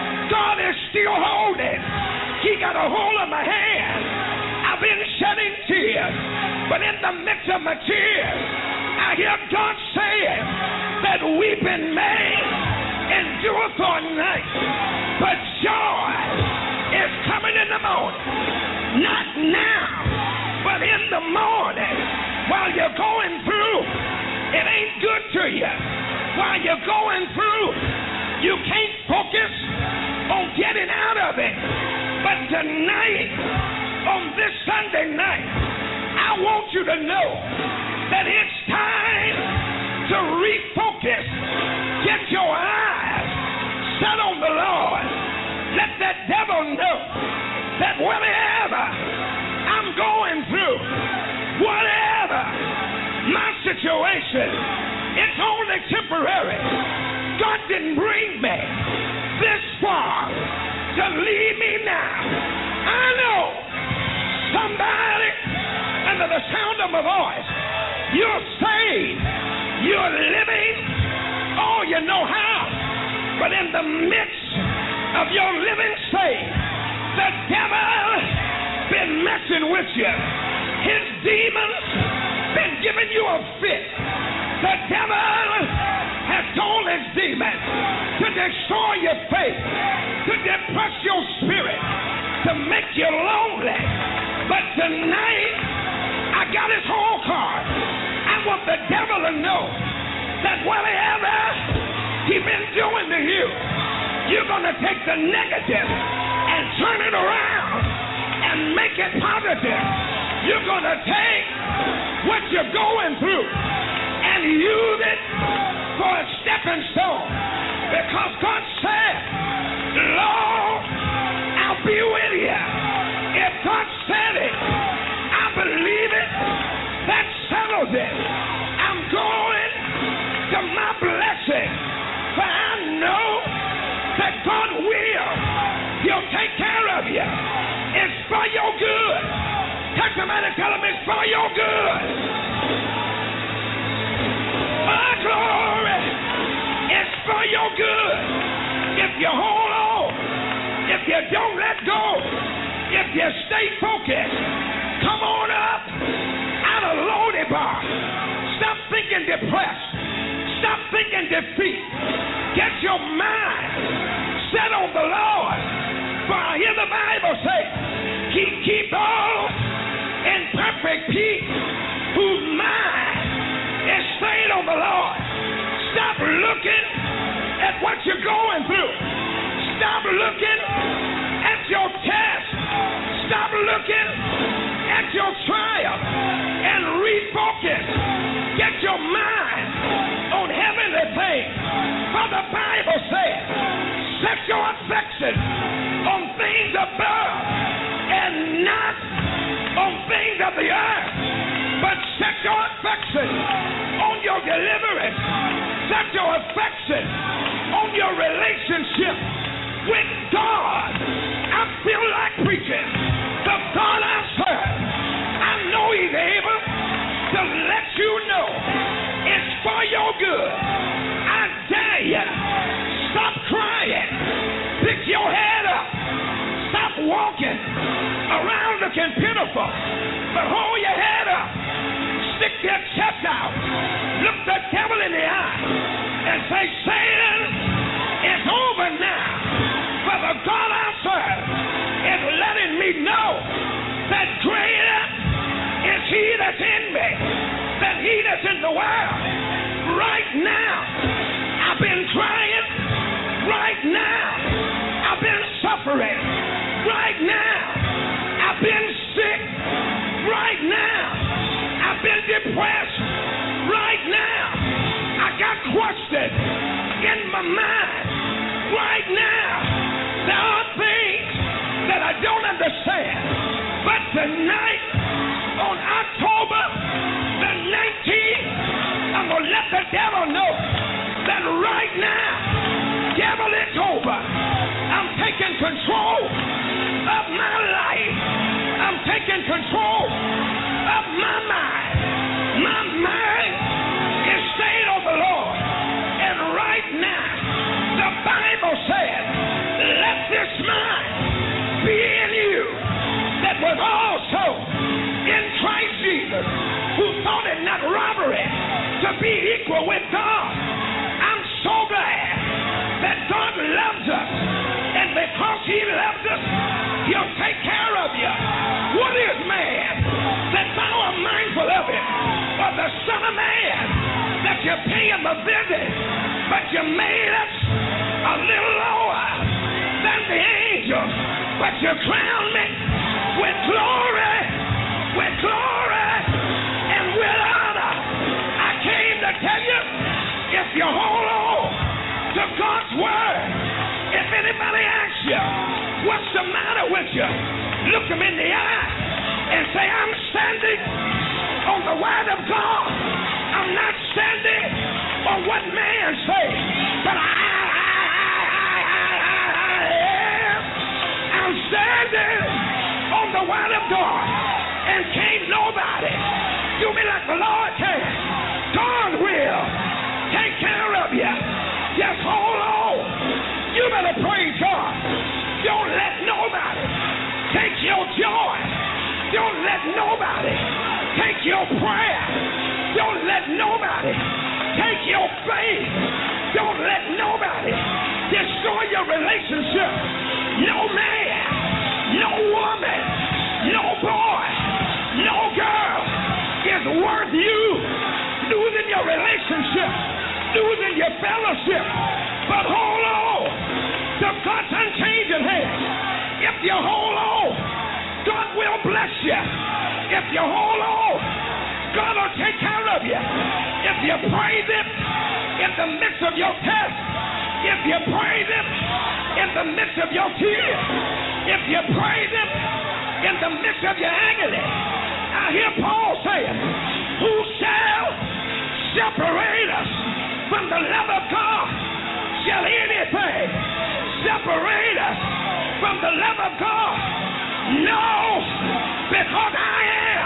S7: God is still holding. He got a hold of my hand. I've been shedding tears. But in the midst of my tears, I hear God saying that weeping may endure for a night, but joy is coming in the morning. Not now, but in the morning. While you're going through, it ain't good to you. While you're going through, you can't focus on getting out of it. But tonight, on this Sunday night, I want you to know that it's time to refocus. Get your eyes set on the Lord. Let that devil know that whatever I'm going through, whatever my situation, it's only temporary. God didn't bring me this far to leave me now. I know somebody under the sound of my voice, you're saved, you're living, oh, you know how, but in the midst of your living saved, the devil been messing with you. His demons been giving you a fit. The devil has told his demons to destroy your faith, to depress your spirit, to make you lonely. But tonight, I got his whole card. I want the devil to know that whatever he's been doing to you, you're going to take the negative and turn it around and make it positive. You're going to take what you're going through and use it for a stepping stone. Because God said, Lord, I'll be with you. If God said it, I believe it. That settles it. I'm going to my blessing. For I know that God will. He'll take care of you. It's for your good. Touch somebody and tell them it's for your good. Oh, glory. It's for your good. If you hold on, if you don't let go, if you stay focused, come on up out of Lodebar. Stop thinking depressed. Stop thinking defeat. Get your mind set on the Lord. For I hear the Bible say, keep all in perfect peace, whose mind is stayed on the Lord. Stop looking at what you're going through. Stop looking at your test. Stop looking at your trial and refocus. Get your mind on heavenly things. For the Bible says, set your affection on things above and not on things of the earth. But set your affection on your deliverance. Set your affection on your relationship with God. I feel like preaching. The God I serve, I know He's able to let you know it's for your good. I dare you. Stop crying. Pick your head up. Stop walking around looking pitiful. But hold your head up. Stick your chest out. Look the devil in the eye and say, Satan, it's over now. For the God I serve is letting me know that greater is He that's in me than he that's in the world. Right now, I've been crying. Right now, I've been suffering. Right now, I've been sick. Right now, I've been depressed. Right now, I got questions in my mind. Right now, there are things that I don't understand. But tonight, on October the 19th, I'm going to let the devil know that right now, devil, it's over. I'm taking control of my life. I'm taking control of my mind. My mind is stayed on the Lord. And right now, the Bible says, let this mind be in you that was also in Christ Jesus, who thought it not robbery to be equal with God. I man that you're paying the visit, but you made us a little lower than the angels, but you crowned me with glory, and with honor. I came to tell you, if you hold on to God's word, if anybody asks you, what's the matter with you? Look them in the eye and say, I'm standing on the word of God. I'm not standing on what man says, but I'm standing on the word of God. And can't nobody do me like the Lord can. God will take care of you. Just hold on. You better praise God. Don't let nobody take your joy. Don't let nobody take your prayer. Don't let nobody take your faith. Don't let nobody destroy your relationship. No man, no woman, no boy, no girl is worth you losing your relationship, losing your fellowship. But hold on to God's unchanging hand. If you hold on, God will bless you. If you hold on, God will take care of you. If you praise Him in the midst of your test, if you praise Him in the midst of your tears, if you praise Him in the midst of your agony, I hear Paul saying, who shall separate us from the love of God? Shall anything separate us from the love of God? No, because I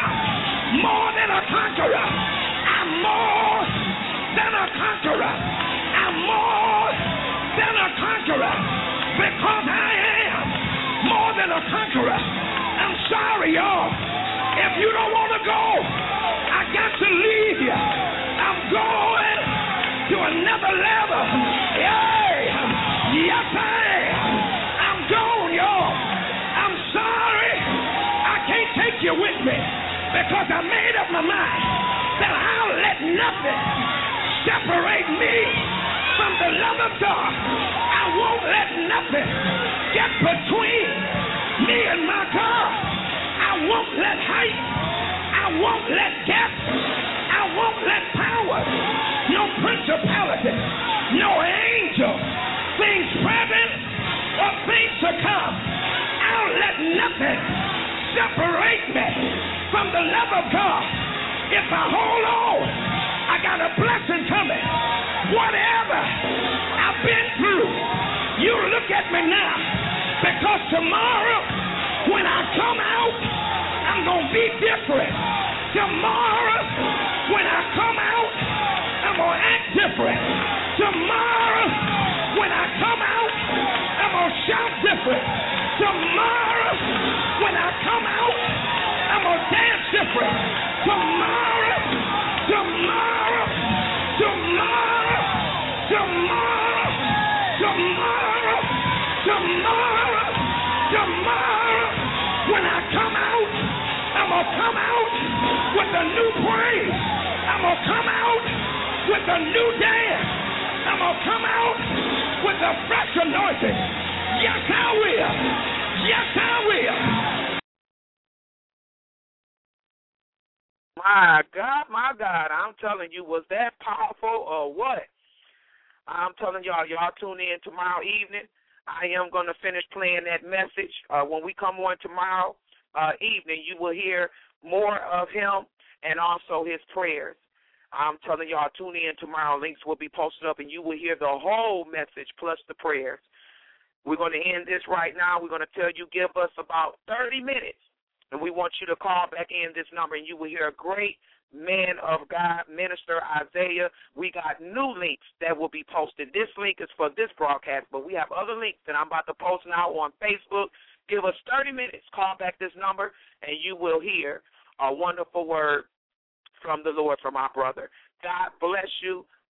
S7: am more than a conqueror. I'm more than a conqueror. I'm more than a conqueror because I am more than a conqueror. I'm sorry, y'all. If you don't want to go, I got to leave you. I'm going to another level. Yay! Yes, I am. I'm gone, y'all. I'm sorry. I can't take you with me because I made up my mind that I'll let nothing separate me from the love of God. I won't let nothing get between me and my God. I won't let height. I won't let depth. I won't let power. No principality. No angel. Things present or things to come. I'll let nothing separate me from the love of God. If I hold on, I got a blessing coming. Whatever I've been through, you look at me now. Because tomorrow, when I come out, I'm going to be different. Tomorrow, when I come out, I'm going to act different. Tomorrow, when I come out, I'm going to shout different. Tomorrow, when I come out, I'm going to dance different. Tomorrow, tomorrow, tomorrow, tomorrow, tomorrow, tomorrow, tomorrow, when I come out, I'm going to come out with a new praise. I'm going to come out with a new dance. I'm going to come out with a fresh anointing. Yes, I will. Yes, I will.
S5: My God, I'm telling you, was that powerful or what? I'm telling y'all tune in tomorrow evening. I am going to finish playing that message. When we come on tomorrow evening, you will hear more of him and also his prayers. I'm telling y'all, tune in tomorrow. Links will be posted up, and you will hear the whole message plus the prayers. We're going to end this right now. We're going to tell you, give us about 30 minutes, and we want you to call back in this number, and you will hear a great man of God, Minister Isaiah. We got new links that will be posted. This link is for this broadcast, but we have other links that I'm about to post now on Facebook. Give us 30 minutes. Call back this number, and you will hear a wonderful word from the Lord from our brother. God bless you.